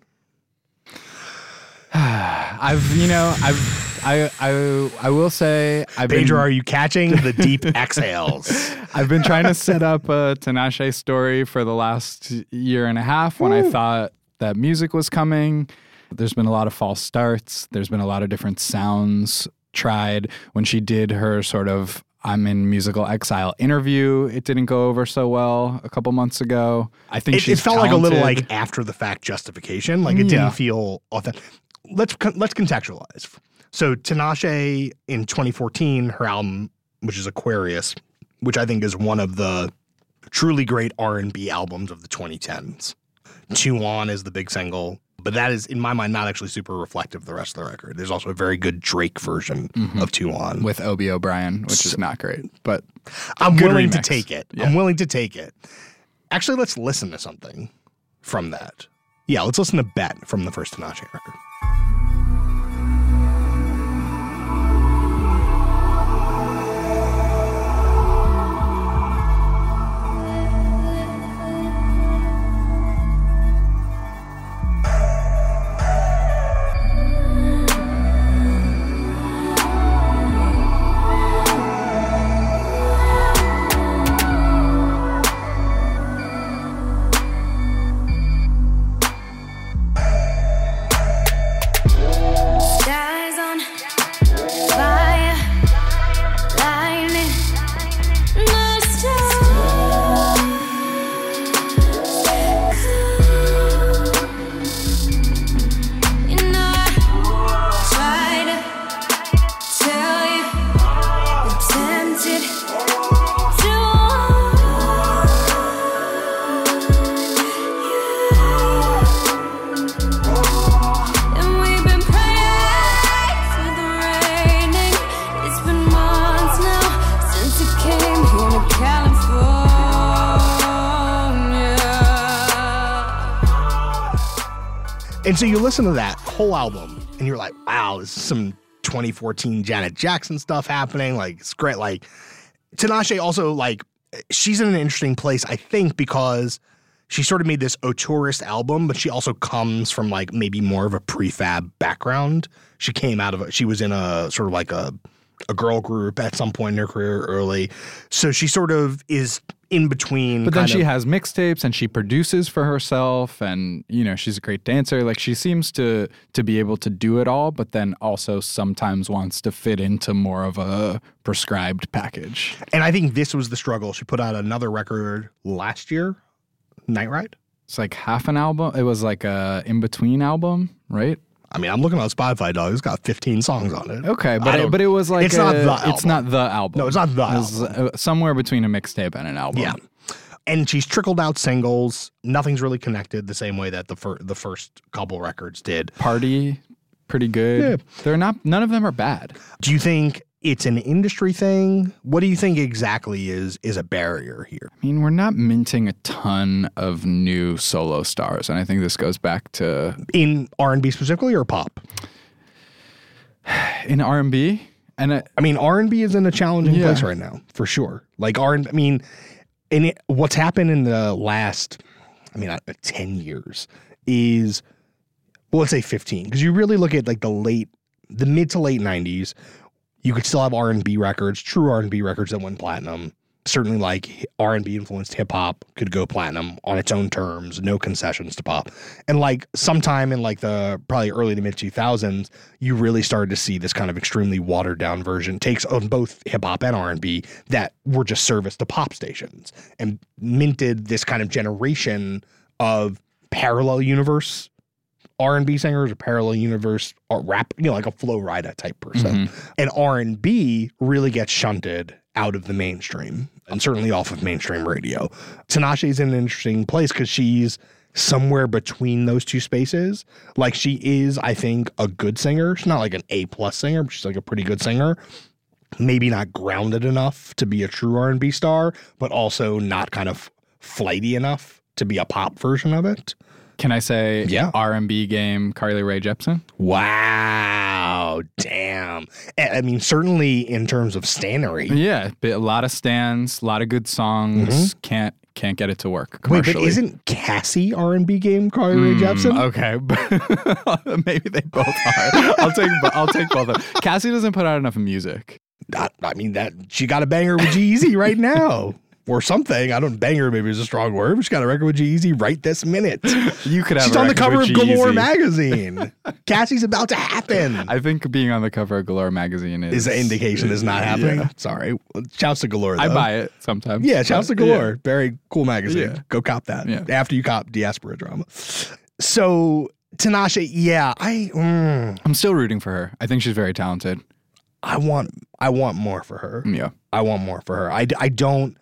I've, you know, I've, I, I, I will say, I've Pedro, been, are you catching the deep exhales? I've been trying to set up a Tinashe story for the last year and a half when Ooh. I thought that music was coming. There's been a lot of false starts. There's been a lot of different sounds tried. When she did her sort of I'm in musical exile interview, it didn't go over so well a couple months ago. I think it, she's it felt talented. like a little like after the fact justification. Like it Yeah. didn't feel authentic. Let's let's contextualize. So Tinashe in twenty fourteen, her album, which is Aquarius, which I think is one of the truly great R and B albums of the twenty tens. Two On is the big single, but that is, in my mind, not actually super reflective of the rest of the record. There's also a very good Drake version Mhm. of Two On. with Obie O'Brien, which is not great, but I'm good willing to remix. take it. Yeah. I'm willing to take it. Actually, let's listen to something from that. Yeah, let's listen to Bet from the first Tinashe record. Skies on fire, lightning, the stars come. You know I try to tell you, I'm tempted to and we've been praying for the raining. It's been months now since you came here to California. And so you listen to that whole album and you're like, wow, this is some twenty fourteen Janet Jackson stuff happening. Like, it's great. Like, Tinashe also, like, she's in an interesting place, I think, because she sort of made this auteurist album, but she also comes from, like, maybe more of a prefab background. She came out of it. She was in a sort of like a, a girl group at some point in her career early. So she sort of is in between. But then kind she of- has mixtapes and she produces for herself, and you know she's a great dancer. Like she seems to to be able to do it all, but then also sometimes wants to fit into more of a prescribed package. And I think this was the struggle. She put out another record last year, Night Ride. It's like half an album. It was like a in between album, right? I mean, I'm looking on Spotify, dog. It's got fifteen songs on it. Okay, I but don't- it, but it was like it's not a- the It's album. not the album. No, it's not the It was, uh, somewhere between a mixtape and an album. Yeah. And she's trickled out singles. Nothing's really connected the same way that the fir- the first couple records did. Party, pretty good. Yeah. They're not. None of them are bad. Do you think it's an industry thing? What do you think exactly is is a barrier here? I mean, we're not minting a ton of new solo stars, and I think this goes back to In R and B specifically or pop? in R and B. And I, I mean, R and B is in a challenging Yeah. place right now, for sure. Like R and I mean, and it, what's happened in the last, I mean, uh, ten years is, well, let's say fifteen, because you really look at like the late, the mid to late nineties, you could still have R and B records, true R and B records that went platinum. certainly like R and B influenced hip hop could go platinum on its own terms, no concessions to pop. And like sometime in like the probably early to mid two thousands, you really started to see this kind of extremely watered down version, takes on both hip hop and R and B that were just serviced to pop stations and minted this kind of generation of parallel universe R and B singers or parallel universe or rap, you know, like a Flo Rida type person. Mm-hmm. And R and B really gets shunted out of the mainstream and certainly off of mainstream radio. Tinashe is in an interesting place because she's somewhere between those two spaces. Like she is, I think, a good singer. She's not like an A plus singer, but she's like a pretty good singer. Maybe not grounded enough to be a true R and B star, but also not kind of flighty enough to be a pop version of it. Can I say yeah. R and B game Carly Rae Jepsen? Wow. Damn. I mean, certainly in terms of stannery. Yeah. A lot of stans, a lot of good songs. Mm-hmm. Can't can't get it to work commercially. Wait, but isn't Cassie R and B game Carly Rae mm, Jepsen? Okay. Maybe they both are. I'll take I'll take both of them. Cassie doesn't put out enough music. Not, I mean, that she got a banger with G-Eazy right now. Or something. I don't banger maybe is a strong word. But she got a record with G-Eazy right this minute. You could have She's a on the cover of G-Eazy. Galore magazine. Cassie's about to happen. I think being on the cover of Galore magazine is... Is an indication it's not happening? Yeah. Sorry. Shouts to Galore, though. I buy it sometimes. Yeah, shouts to Galore. Yeah. Very cool magazine. Yeah. Go cop that. Yeah. After you cop Diaspora Drama. So, Tinashe, yeah, I... Mm, I'm still rooting for her. I think she's very talented. I want I want more for her. Yeah. I want more for her. I, I don't...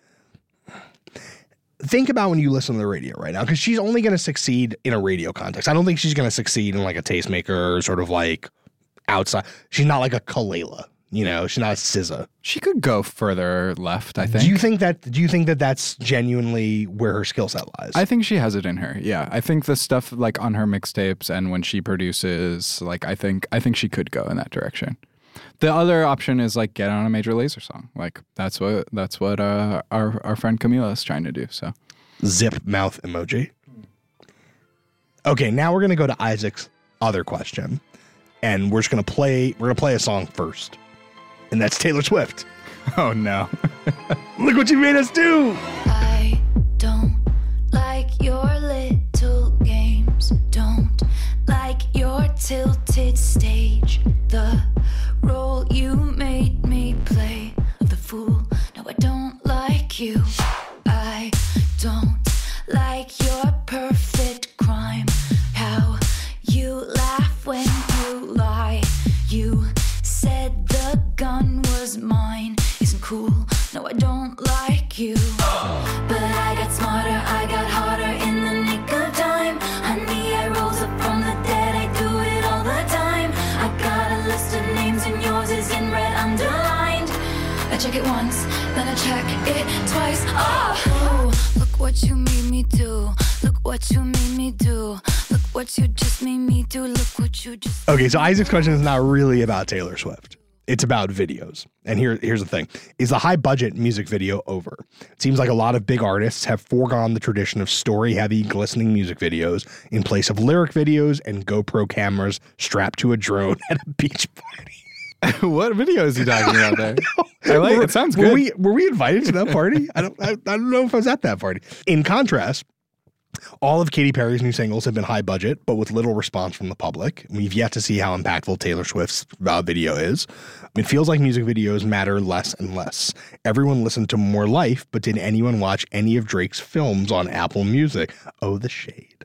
Think about when you listen to the radio right now, because she's only going to succeed in a radio context. I don't think she's going to succeed in like a tastemaker or sort of like outside. She's not like a Kalela, you know. She's not a S Z A. She could go further left, I think. Do you think that? Do you think that that's genuinely where her skill set lies? I think she has it in her. Yeah, I think the stuff like on her mixtapes and when she produces, like I think I think she could go in that direction. The other option is like get on a Major Lazer song. Like that's what that's what uh, our our friend Camila is trying to do. So, zip mouth emoji. Okay, now we're gonna go to Isaac's other question, and we're just gonna play. We're gonna play a song first, and that's Taylor Swift. Oh no! Look what you made us do. I don't like your little games. Don't like your tilted stage. The role you made me play of the fool. No, I don't like you. I don't like your perfect crime. How you laugh when you lie. You said the gun was mine. Isn't cool. No, I don't like you. But I got smarter, I got harder in the nick of time. Honey, I rose up from the dead. I do it all the time. I got a list of names and yours is in red underlined. I check it once, then I check it twice. Oh, oh, look what you made me do. Look what you made me do. Look what you just made me do. Look what you just. Okay, so Isaac's question is not really about Taylor Swift. It's about videos. And here, here's the thing. Is the high budget music video over? It seems like a lot of big artists have foregone the tradition of story heavy, glistening music videos in place of lyric videos and GoPro cameras strapped to a drone at a beach party. What video is he talking about there? I like were, it. Sounds were good. We, were we invited to that party? I don't I, I don't know if I was at that party. In contrast, all of Katy Perry's new singles have been high budget, but with little response from the public. We've yet to see how impactful Taylor Swift's uh, video is. It feels like music videos matter less and less. Everyone listened to More Life, but did anyone watch any of Drake's films on Apple Music? Oh, the shade.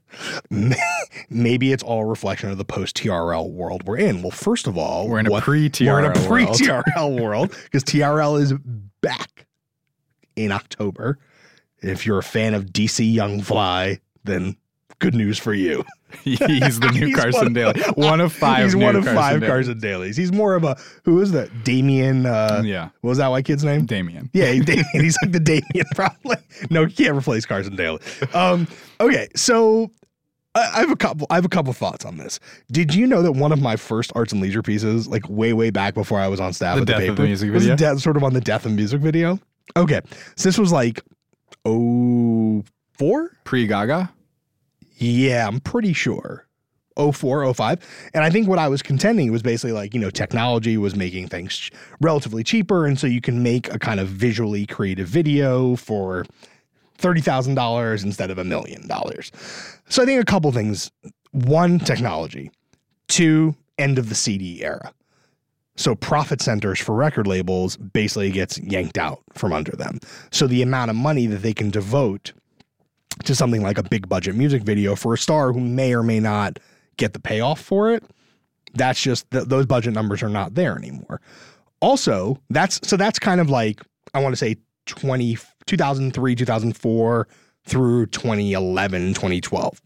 Maybe it's all a reflection of the post-T R L world we're in. Well, first of all, we're in a what, pre-T R L world. We're in a pre-T R L world because T R L is back in October. If you're a fan of D C Young Fly, then good news for you. He's the new He's Carson one Daly. One of five. He's new one of Carson five Daly. Carson Dalys. He's more of a, who is that? Damien. Uh, Yeah. What was that white kid's name? Damien. Yeah, he- Damien. He's like the Damien probably. No, he can't replace Carson Daly. Um, okay, so I I have a couple. I have a couple thoughts on this. Did you know that one of my first arts and leisure pieces, like way, way back before I was on staff The at the death paper, of the music was video? de- sort of on the death of music video? Okay, so this was like oh four. Pre Gaga. Yeah, I'm pretty sure. oh four, oh five. And I think what I was contending was basically like, you know, technology was making things ch- relatively cheaper. And so you can make a kind of visually creative video for thirty thousand dollars instead of a million dollars. So I think a couple things. One, technology. Two, end of the C D era. So profit centers for record labels basically gets yanked out from under them. So the amount of money that they can devote to something like a big budget music video for a star who may or may not get the payoff for it, that's just, th- those budget numbers are not there anymore. Also, that's, so that's kind of like, I want to say twenty, two thousand three, two thousand four through twenty eleven, twenty twelve.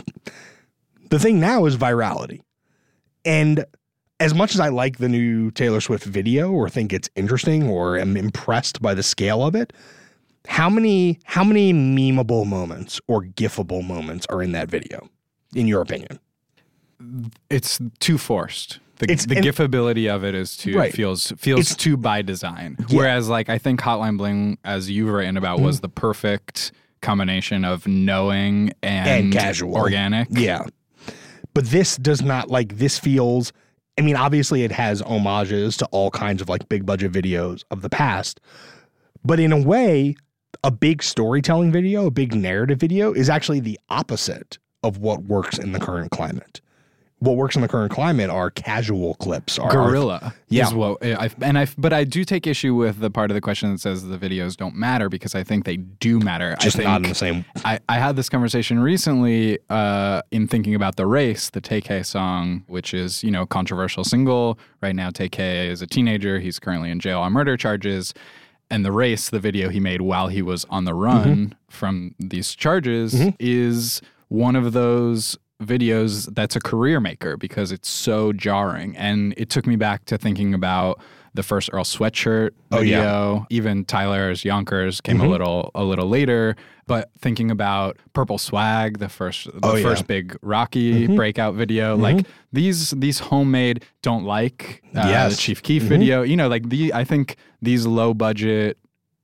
The thing now is virality. And as much as I like the new Taylor Swift video or think it's interesting or am impressed by the scale of it, how many how many memeable moments or gifable moments are in that video, in your opinion? It's too forced. The, It's- the and- gifability of it is too Right. feels feels It's- too by design. Yeah. Whereas, like, I think Hotline Bling, as you've written about, was the perfect combination of knowing and, And casual. organic. Yeah. But this does not, like, this feels, I mean, obviously it has homages to all kinds of like big budget videos of the past. But in a way, a big storytelling video, a big narrative video is actually the opposite of what works in the current climate. What works in the current climate are casual clips. Are, Guerrilla, Yeah. is what I and I. But I do take issue with the part of the question that says the videos don't matter, because I think they do matter. Just I think not in the same. I, I had this conversation recently uh, in thinking about The Race, the Tay K song, which is, you know, a controversial single. Right now, Tay K is a teenager. He's currently in jail on murder charges. And The Race, the video he made while he was on the run Mm-hmm. from these charges, is one of those videos that's a career maker because it's so jarring. And it took me back to thinking about the first Earl Sweatshirt Oh, yeah. video. Even Tyler's Yonkers came Mhm. a little a little later. But thinking about Purple Swag, the first the Oh, yeah. first big Rocky Mhm. breakout video, Mhm. like these these homemade Don't Like uh, Yes. the Chief Keef Mhm. video, you know, like the I think these low budget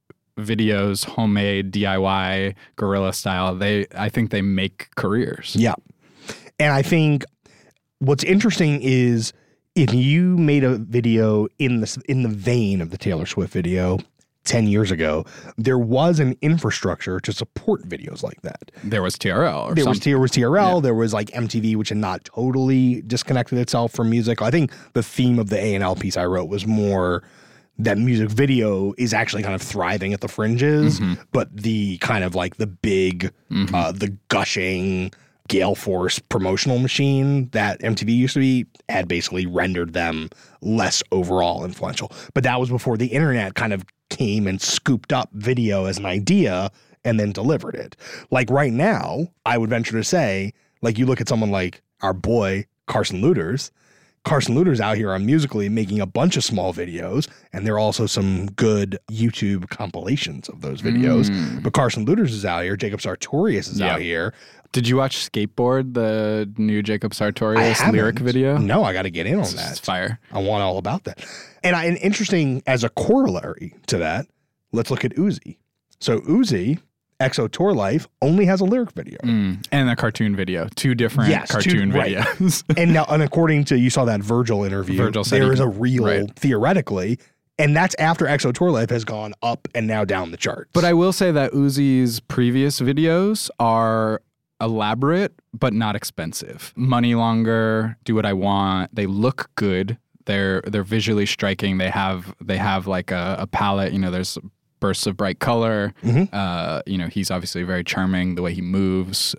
videos, homemade D I Y guerrilla style, they I think they make careers. Yeah. And I think what's interesting is if you made a video in the in the vein of the Taylor Swift video ten years ago, there was an infrastructure to support videos like that. There was T R L or There was, something. there was T R L, Yeah. there was like M T V, which had not totally disconnected itself from music. I think the theme of the A and L piece I wrote was more that music video is actually kind of thriving at the fringes, Mm-hmm. but the kind of like the big, uh, the gushing gale force promotional machine that M T V used to be had basically rendered them less overall influential. But that was before the internet kind of came and scooped up video as an idea and then delivered it. Like right now, I would venture to say, like you look at someone like our boy Carson Luders. Carson Luders out here on Musical.ly making a bunch of small videos, and there are also some good YouTube compilations of those videos. Mm. But Carson Luders is out here. Jacob Sartorius is Yeah. out here. Did you watch Skateboard, the new Jacob I Sartorius haven't. lyric video? No, I got to get in on It's, that. it's fire. I want all about that. And, I, and interesting as a corollary to that, let's look at Uzi. So Uzi, X O Tour Life, only has a lyric video. Mm. And a cartoon video. Two different Yes, two- cartoon right. videos. And now, and according to, you saw that Virgil interview, Virgil said there he is a can- reel, right. theoretically, and that's after X O Tour Life has gone up and now down the charts. But I will say that Uzi's previous videos are elaborate, but not expensive. Money longer, do what I want. They look good. They're they're visually striking. They have they have like a, a palette. You know, there's bursts of bright color. Mhm. Uh, you know, he's obviously very charming the way he moves,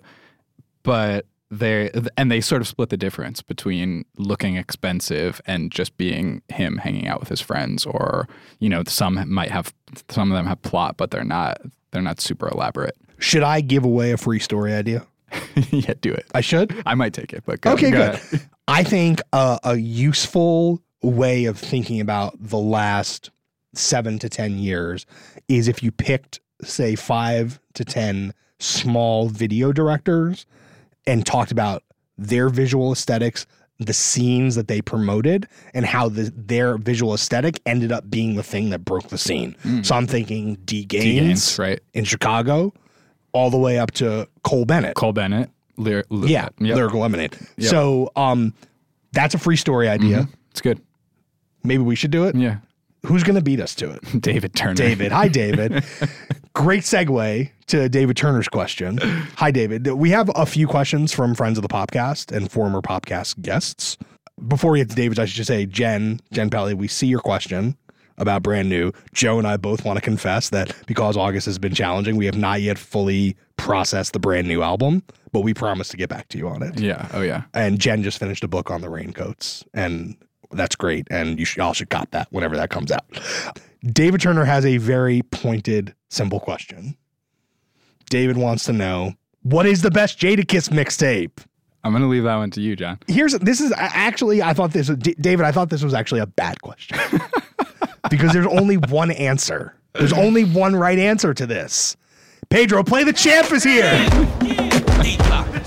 but they and they sort of split the difference between looking expensive and just being him hanging out with his friends. Or, you know, some might have some of them have plot, but they're not they're not super elaborate. Should I give away a free story idea? Yeah, do it. I should? I might take it, but go, Okay, go good. ahead. I think uh, a useful way of thinking about the last seven to ten years is if you picked, say, five to ten small video directors and talked about their visual aesthetics, the scenes that they promoted, and how the, their visual aesthetic ended up being the thing that broke the scene. So I'm thinking D. Gaines, Gaines, right. in Chicago, all the way up to Cole Bennett. Cole Bennett. Lyr- Lyr- Yeah, yep. Lyrical Lemonade. Yep. So um, that's a free story idea. Mm-hmm. It's good. Maybe we should do it. Yeah. Who's going to beat us to it? David Turner. David. Hi, David. Great segue to David Turner's question. Hi, David. We have a few questions from friends of the podcast and former podcast guests. Before we get to David's, I should just say, Jen, Jen Pelly, we see your question about Brand New. Joe and I both want to confess that because August has been challenging, we have not yet fully processed the Brand New album, but we promise to get back to you on it. Yeah. Oh, yeah. And Jen just finished a book on the Raincoats, and that's great. And you should, y'all should cop that whenever that comes out. David Turner has a very pointed, simple question. David wants to know, what is the best Jadakiss mixtape? I'm going to leave that one to you, John. Here's, this is actually, I thought this was, D- David, I thought this was actually a bad question. Because there's only one answer. There's only one right answer to this. Pedro, Play the Champ is here. The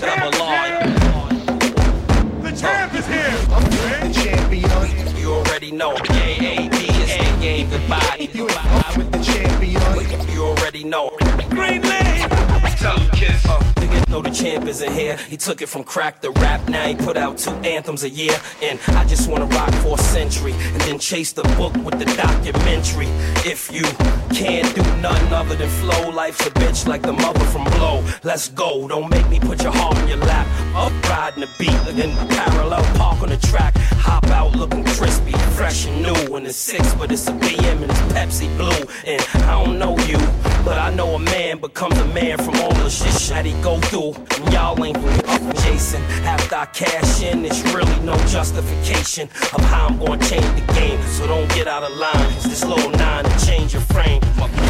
champ is here. I'm the champion. You already know. J A D is the game. Goodbye. You ain't with the champion. You already know. Green Lane. Tell him, kiss. Uh, niggas know the champ isn't here. He took it from crack to rap. Now he put out two anthems a year. And I just want to rock for a century. And then chase the book with the documentary. If you can't do nothing other than flow, life's a bitch like the mother from Blow. Let's go. Don't make me put your heart on your lap. Up riding the beat. Then parallel park on the track. Hop out looking crispy, fresh and new. And it's six, but it's a B M and it's Pepsi Blue. And I don't know you, but I know a man becomes a man from all the shit that he go through. And y'all ain't from Jason. After I cash in, it's really no justification of how I'm gonna change the game. So don't get out of line. It's this little nine to change your frame.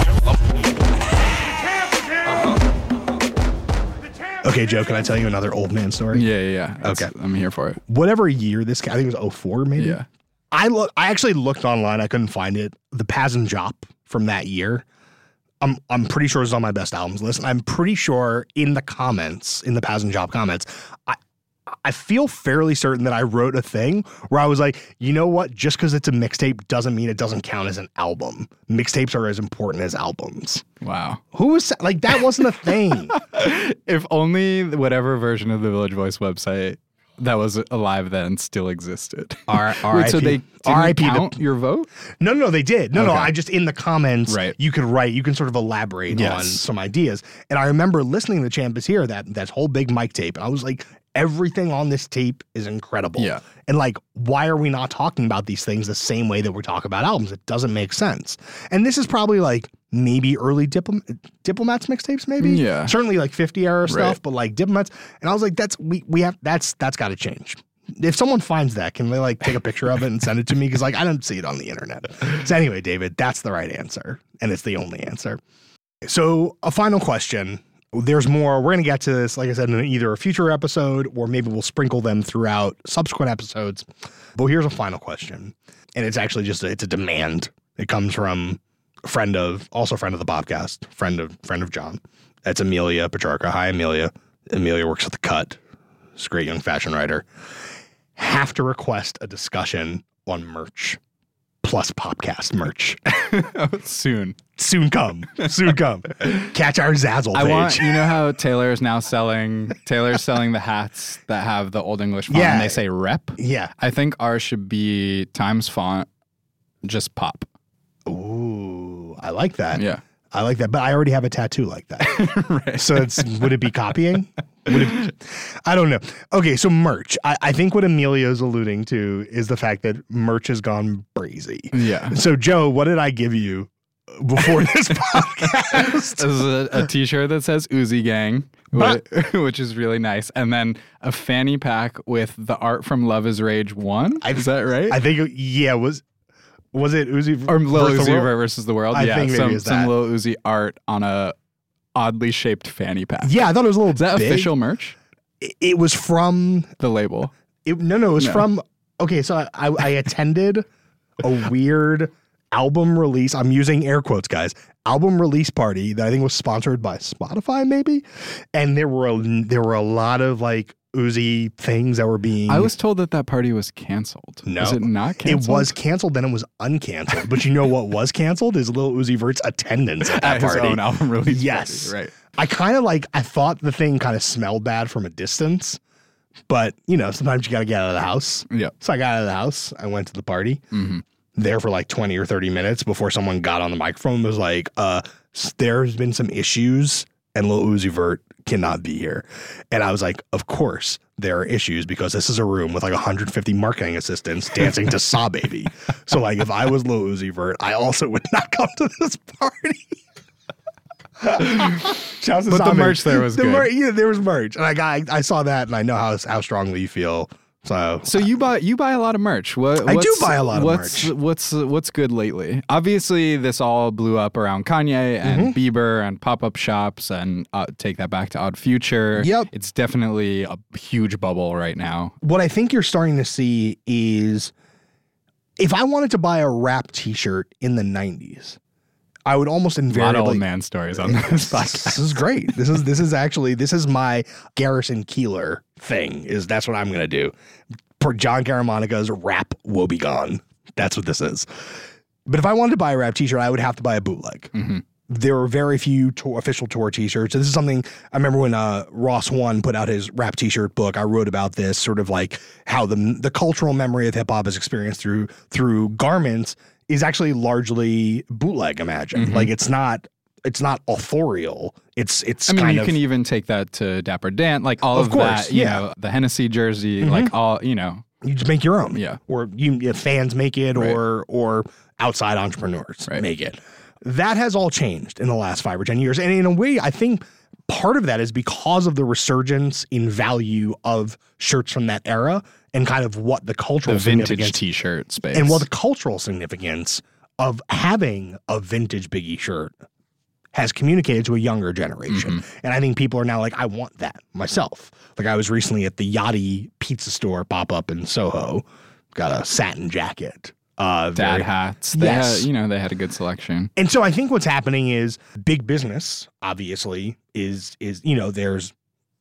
Okay, Joe, can I tell you another old man story? Yeah, yeah, yeah. That's- Okay. I'm here for it. Whatever year this, I think it was oh four maybe. Yeah. I look. I actually looked online. I couldn't find it. The Paz and Jop from that year. I'm I'm pretty sure it's on my best albums list. And I'm pretty sure in the comments, in the Paz and Jop comments, I I feel fairly certain that I wrote a thing where I was like, you know what? Just because it's a mixtape doesn't mean it doesn't count as an album. Mixtapes are as important as albums. Wow. Who was like that? Wasn't a thing. If only whatever version of the Village Voice website that was alive then still existed. R- Wait, so they didn't R I P count your vote? No, no, they did. No, no, Okay. I just in the comments, Right. you could write, you can sort of elaborate Yes. on some ideas. And I remember listening to the Champ is Here, that that whole big mic tape, and I was like, everything on this tape is incredible. Yeah. And like, why are we not talking about these things the same way that we talk about albums? It doesn't make sense. And this is probably like maybe early Diplom- Diplomats mixtapes, maybe. Yeah. Certainly like fifty era stuff, Right. but like Diplomats. And I was like, that's we we have that's that's got to change. If someone finds that, can they like take a picture of it and send it to me? Because like I don't see it on the internet. So anyway, David, that's the right answer, and it's the only answer. So a final question. There's more. We're going to get to this, like I said, in either a future episode or maybe we'll sprinkle them throughout subsequent episodes. But here's a final question, and it's actually just a, it's a demand. It comes from a friend of, also a friend of the podcast, friend of friend of John. That's Amelia Petrarca. Hi, Amelia. Amelia works at The Cut. She's a great young fashion writer. Have to request a discussion on merch plus podcast merch. Soon. Soon come. Soon come. Catch our Zazzle page. I want, you know how Taylor is now selling, Taylor's selling the hats that have the Old English font Yeah. and they say rep? Yeah. I think ours should be Times font, just pop. Ooh, I like that. Yeah. I like that, but I already have a tattoo like that. Right. So it's would it be copying? Would it, I don't know. Okay, so merch. I, I think what Amelia is alluding to is the fact that merch has gone crazy. Yeah. So Joe, what did I give you before this podcast? This is a, a t-shirt that says Uzi Gang, But- which, which is really nice. And then a fanny pack with the art from Love is Rage one. I- Is that right? I think yeah, was was it Uzi or Lil versus the Uzi World? versus the world? I yeah, think maybe some, it's some that. Lil Uzi art on a oddly shaped fanny pack. Yeah, I thought it was a little Is that big. official merch? It, it was from The label. It, no, no, it was No. from. Okay, so I, I attended a weird album release. I'm using air quotes, guys. Album release party that I think was sponsored by Spotify, maybe. And there were a, there were a lot of like Uzi things that were being. I was told that that party was canceled. No. Is it not canceled? It was canceled, then it was uncanceled. But you know what was canceled is Lil Uzi Vert's attendance at that At his party. own album release Yes. party, right. I kind of like, I thought the thing kind of smelled bad from a distance, but, you know, sometimes you got to get out of the house. Yeah. So I got out of the house. I went to the party. Mm-hmm. There for like twenty or thirty minutes before someone got on the microphone and was like, uh, there's been some issues and Lil Uzi Vert cannot be here. And I was like, of course there are issues because this is a room with like one hundred fifty marketing assistants dancing to Saw Baby. So like if I was Lil Uzi Vert, I also would not come to this party. Shouts to but Saw the Baby. merch there was the good. Mer- yeah, there was merch. And I got, I saw that and I know how, how strongly you feel. So, so you buy you buy a lot of merch. What, I what's, do buy a lot of what's, merch. What's what's good lately? Obviously, this all blew up around Kanye and Mm-hmm. Bieber and pop up shops and uh, take that back to Odd Future. Yep. It's definitely a huge bubble right now. What I think you're starting to see is if I wanted to buy a rap T-shirt in the nineties, I would almost A lot invariably. of old man stories on this podcast. This is great. This is this is actually this is my Garrison Keillor thing. Is that's what I'm gonna do. For John Caramonica's rap Woebegone. That's what this is. But if I wanted to buy a rap T-shirt, I would have to buy a bootleg. Mm-hmm. There are very few tour, official tour T-shirts. This is something I remember when uh, Ross One put out his rap T-shirt book. I wrote about this, sort of like how the the cultural memory of hip hop is experienced through through garments is actually largely bootleg. Imagine Mm-hmm. like it's not it's not authorial. It's it's. I mean, kind you of, can even take that to Dapper Dan, like all Of of, course, that. You yeah. know, the Hennessy jersey, like all you know. You just make your own. Yeah. Or you, you fans make it Right. or or outside entrepreneurs Right. make it. That has all changed in the last five or ten years. And in a way, I think part of that is because of the resurgence in value of shirts from that era and kind of what the cultural The vintage significance T-shirt space. and what the cultural significance of having a vintage Biggie shirt has communicated to a younger generation. Mm-hmm. And I think people are now like, I want that myself. Like I was recently at the Yachty pizza store pop-up in Soho, got a satin jacket. Uh, dad very- hats. They Yes. had, you know, they had a good selection. And so I think what's happening is big business, obviously, is, is you know, there's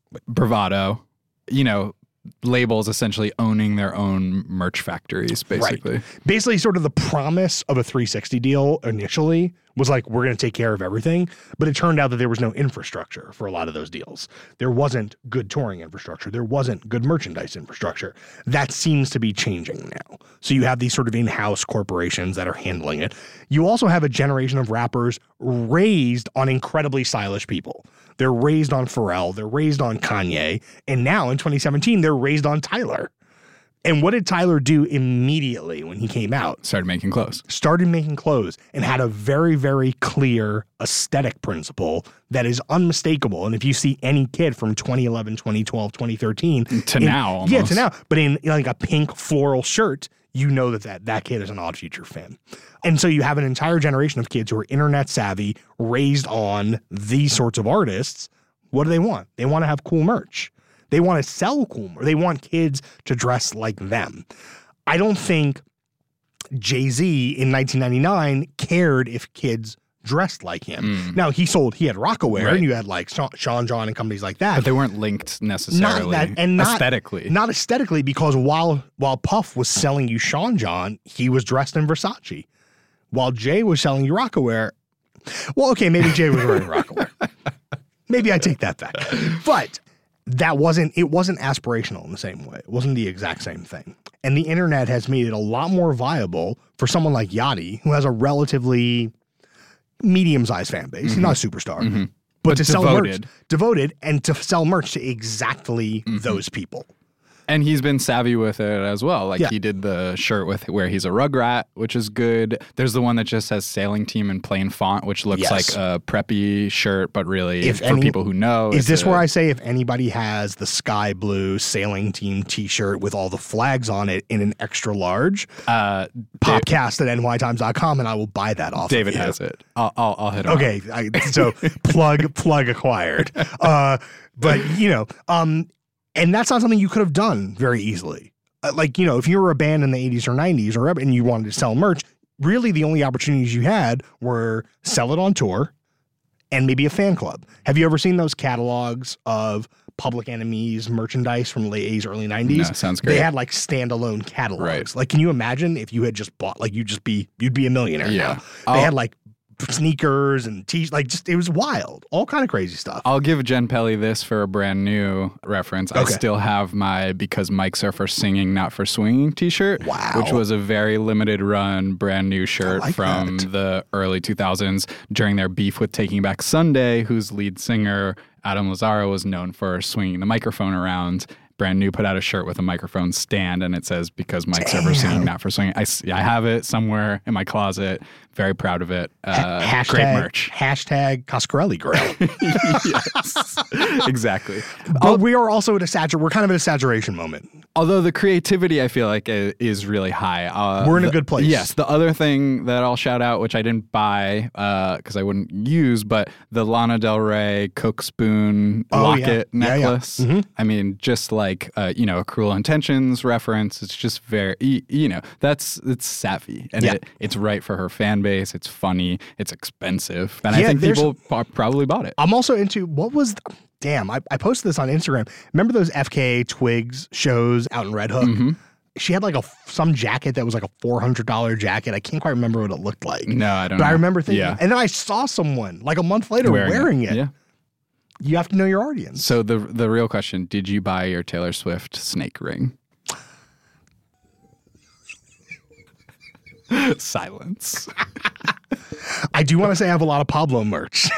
Bravado, you know, labels essentially owning their own merch factories, basically. Right. Basically, sort of the promise of a three sixty deal initially was like, we're going to take care of everything. But it turned out that there was no infrastructure for a lot of those deals. There wasn't good touring infrastructure. There wasn't good merchandise infrastructure. That seems to be changing now. So you have these sort of in-house corporations that are handling it. You also have a generation of rappers raised on incredibly stylish people. They're raised on Pharrell. They're raised on Kanye. And now in twenty seventeen, they're raised on Tyler. And what did Tyler do immediately when he came out? Started making clothes. Started making clothes and had a very, very clear aesthetic principle that is unmistakable. And if you see any kid from twenty eleven, twenty twelve, twenty thirteen To in- now, almost. Yeah, to now. But in, in like a pink floral shirt, you know that, that that kid is an Odd Future fan. And so you have an entire generation of kids who are internet savvy, raised on these sorts of artists. What do they want? They want to have cool merch. They want to sell cool merch. They want kids to dress like them. I don't think Jay-Z in nineteen ninety-nine cared if kids dressed like him. Now, he sold, he had Rockaware, Right. and you had like Sean, Sean John and companies like that. But they weren't linked necessarily. Not that, and not aesthetically. Not aesthetically, because while while Puff was selling you Sean John, he was dressed in Versace. While Jay was selling you Rockaware, well, okay, maybe Jay was wearing Rockaware. Maybe I take that back. But that wasn't, it wasn't aspirational in the same way. It wasn't the exact same thing. And the internet has made it a lot more viable for someone like Yachty, who has a relatively medium-sized fan base, Mm-hmm. not a superstar, but, But to sell merch, devoted. devoted, and to sell merch to exactly Mm-hmm. those people. And he's been savvy with it as well. Like Yeah. he did the shirt with where he's a Rugrat, which is good. There's the one that just says sailing team in plain font, which looks Yes. like a preppy shirt, but really If for any- people who know. Is it's this a- where I say if anybody has the sky blue sailing team t-shirt with all the flags on it in an extra large, uh, popcast at n y times dot com, and I will buy that off David of you. has it. I'll, I'll, I'll hit him up. Okay, I, so plug plug acquired. Uh, but you know, um, and that's not something you could have done very easily. Uh, like you know, if you were a band in the eighties or nineties or and you wanted to sell merch, really the only opportunities you had were sell it on tour and maybe a fan club. Have you ever seen those catalogs of Public Enemy's merchandise from the late eighties, early nineties? No, sounds great. They had like standalone catalogs. Right. Like, can you imagine if you had just bought, like, you'd just be, you'd be a millionaire Yeah. now. They I'll- had like sneakers and t like just it was wild, all kind of crazy stuff. I'll give Jen Pelly this for a brand new reference. Okay. I still have my Because Mics Are for Singing, Not for Swinging t-shirt, wow. which was a very limited run, brand new shirt like from that. the early two thousands during their beef with Taking Back Sunday, whose lead singer, Adam Lazzara, was known for swinging the microphone around. Brand New put out a shirt with a microphone stand, and it says, Because Mics Are for Singing, Not for Swinging. I, I have it somewhere in my closet. Very proud of it. Uh, hashtag, great merch. Hashtag Coscarelli Grill. Yes, exactly. But I'll, we are also at a satur- we're kind of at a saturation moment. Although the creativity, I feel like, is really high. Uh, we're in the, a good place. Yes. The other thing that I'll shout out, which I didn't buy because uh, I wouldn't use, but the Lana Del Rey Coke Spoon oh, locket yeah. necklace. Yeah, yeah. Mm-hmm. I mean, just like, uh, you know, a Cruel Intentions reference. It's just very, you know, that's, it's savvy. And yeah. it, it's right for her fan base. It's funny. It's expensive. And yeah, I think people p- probably bought it. I'm also into, what was, the, damn, I, I posted this on Instagram. Remember those F K A Twigs shows out in Red Hook? Mm-hmm. She had like a some jacket that was like a four hundred dollars jacket. I can't quite remember what it looked like. No, I don't but know. I remember thinking, yeah. and then I saw someone like a month later wearing, wearing it. it. Yeah. You have to know your audience. So the the real question, did you buy your Taylor Swift snake ring? Silence. I do want to say I have a lot of Pablo merch.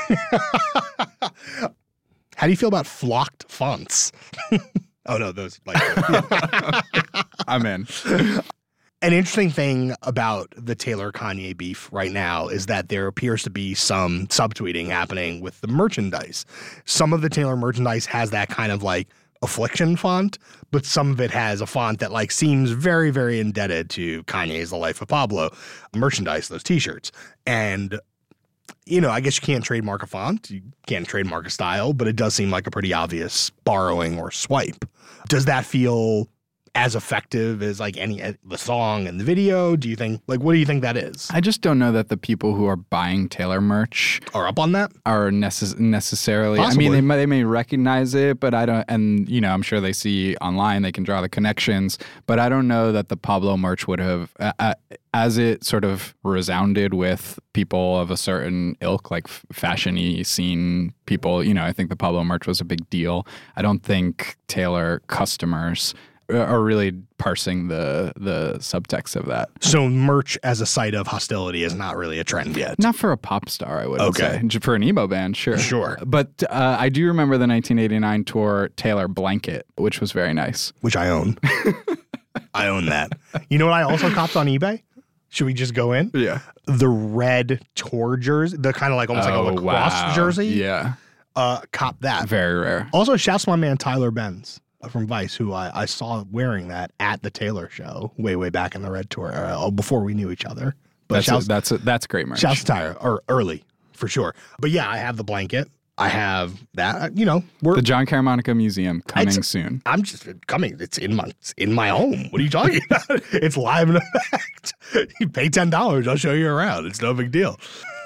How do you feel about flocked fonts? Oh, no, those. Like, I'm in. An interesting thing about the Taylor-Kanye beef right now is that there appears to be some subtweeting happening with the merchandise. Some of the Taylor merchandise has that kind of like affliction font, but some of it has a font that like seems very, very indebted to Kanye's The Life of Pablo merchandise, those t-shirts. And, you know, I guess you can't trademark a font, you can't trademark a style, but it does seem like a pretty obvious borrowing or swipe. Does that feel as effective as like any the song and the video? Do you think, like, what do you think that is? I just don't know that the people who are buying Taylor merch are up on that are necess- necessarily. Possibly. I mean, they may, they may recognize it, but I don't. And you know, I'm sure they see online, they can draw the connections. But I don't know that the Pablo merch would have, uh, as it sort of resounded with people of a certain ilk, like fashion-y scene people. You know, I think the Pablo merch was a big deal. I don't think Taylor customers are really parsing the the subtext of that. So merch as a site of hostility is not really a trend yet. Not for a pop star, I would okay. say. For an emo band, sure. Sure. But uh, I do remember the nineteen eighty-nine tour Taylor blanket, which was very nice. Which I own. I own that. You know what I also copped on eBay? Should we just go in? Yeah. The red tour jersey, the kind of like almost oh, like a lacrosse wow. jersey. Yeah. Uh, cop that. Very rare. Also, shouts to my man Tyler Benz from Vice, who I, I saw wearing that at the Taylor show way, way back in the Red Tour era, before we knew each other. But that's shouts, a, that's a, that's great merch. Shouts to Tyler, or early for sure. But yeah, I have the blanket. I have that. You know, we're the John Caramanica Museum coming soon. I'm just coming. It's in my it's in my home. What are you talking about? It's live in effect. You pay ten dollars, I'll show you around. It's no big deal.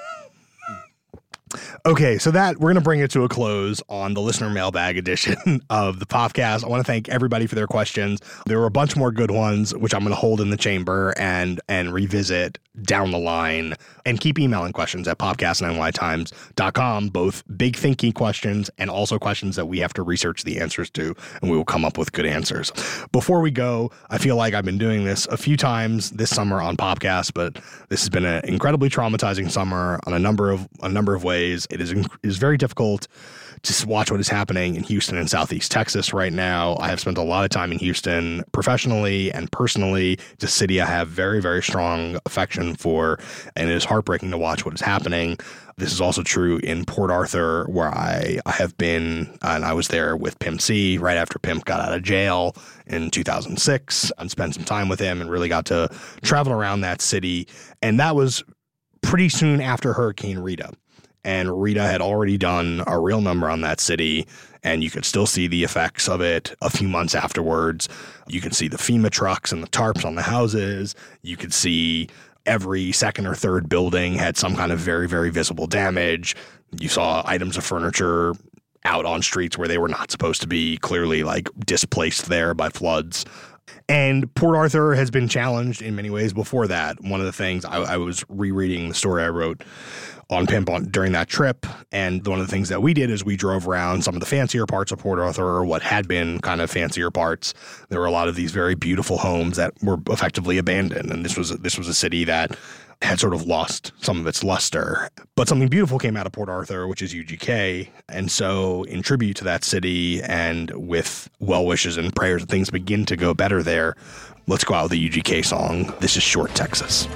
Okay, so that we're going to bring it to a close on the listener mailbag edition of the podcast. I want to thank everybody for their questions. There were a bunch more good ones, which I'm going to hold in the chamber and and revisit down the line. And keep emailing questions at podcast n y times dot com, both big thinking questions and also questions that we have to research the answers to, and we will come up with good answers. Before we go, I feel like I've been doing this a few times this summer on Popcast, but this has been an incredibly traumatizing summer on a number of a number of ways. It is it is very difficult to watch what is happening in Houston and Southeast Texas right now. I have spent a lot of time in Houston professionally and personally. It's a city I have very, very strong affection for, and it is heartbreaking to watch what is happening. This is also true in Port Arthur, where I, I have been, and I was there with Pimp C right after Pimp got out of jail in two thousand six, and spent some time with him and really got to travel around that city. And that was pretty soon after Hurricane Rita. And Rita had already done a real number on that city, and you could still see the effects of it a few months afterwards. You could see the FEMA trucks and the tarps on the houses. You could see every second or third building had some kind of very, very visible damage. You saw items of furniture out on streets where they were not supposed to be, clearly like displaced there by floods. And Port Arthur has been challenged in many ways before that. One of the things, I, I was rereading the story I wrote on Pimp on, during that trip, and one of the things that we did is we drove around some of the fancier parts of Port Arthur, or what had been kind of fancier parts. There were a lot of these very beautiful homes that were effectively abandoned, and this was this was a city that had sort of lost some of its luster. But something beautiful came out of Port Arthur, which is U G K. And so in tribute to that city, and with well wishes and prayers that things begin to go better there, let's go out with a U G K song. This is Short Texas.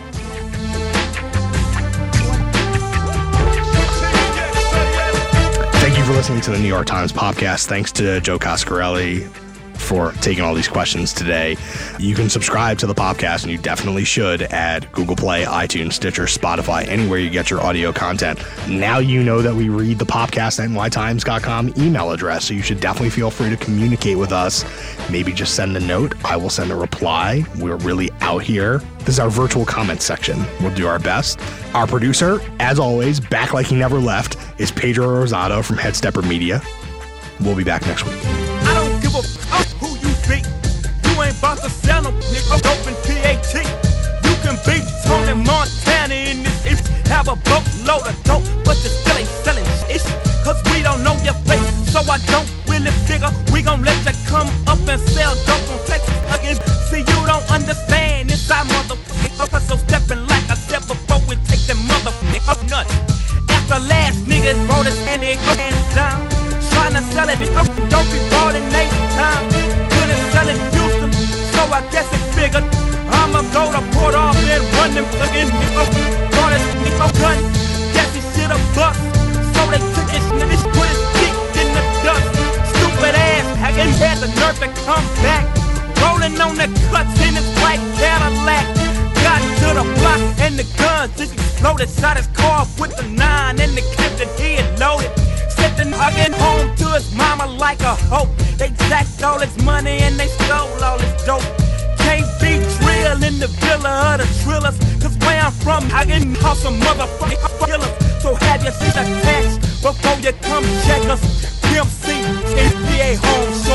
Thank you for listening to the New York Times Podcast. Thanks to Joe Coscarelli for taking all these questions today. You can subscribe to the podcast, and you definitely should, at Google Play, iTunes, Stitcher, Spotify, anywhere you get your audio content. Now you know that we read the podcast at N Y Times dot com email address, so you should definitely feel free to communicate with us. Maybe just send a note. I will send a reply. We're really out here. This is our virtual comment section. We'll do our best. Our producer, as always, back like he never left, is Pedro Rosado from Headstepper Media. We'll be back next week. I don't give a fuck who you be. You ain't about to sell no nigga open P A T. You can be Tony Montana in this ish. Have a boatload of dope, but you still ain't selling ish. Cause we don't know your face, so I don't really figure we gon' let you come up and sell dope on Texas again. See, you don't understand, it's our motherfucker. So stepping like I step before we take them motherfucker up nuts. After last niggas wrote his hand down, trying to sell it, don't be bought in eight time. Couldn't sell it Houston, so I guess it figured I'ma go to Port Arthur and run them fucking niggas. Bought his nigga gun, guess he should've bust. So they took his nigga, put his dick in the dust. Stupid ass, Hagen had the nerve to come back, rolling on the cuts in his white Cadillac. Got to the block and the guns just exploded. Shot his car off with the nine and the clip that he had loaded. Sent the hugging home to his mama like a hoe. They jacked all his money and they stole all his dope. Can't be drill in the villa of the drillers, cause where I'm from, I can house some motherfucking killers. So have your shit attached before you come check us. Pimp C, N B A home.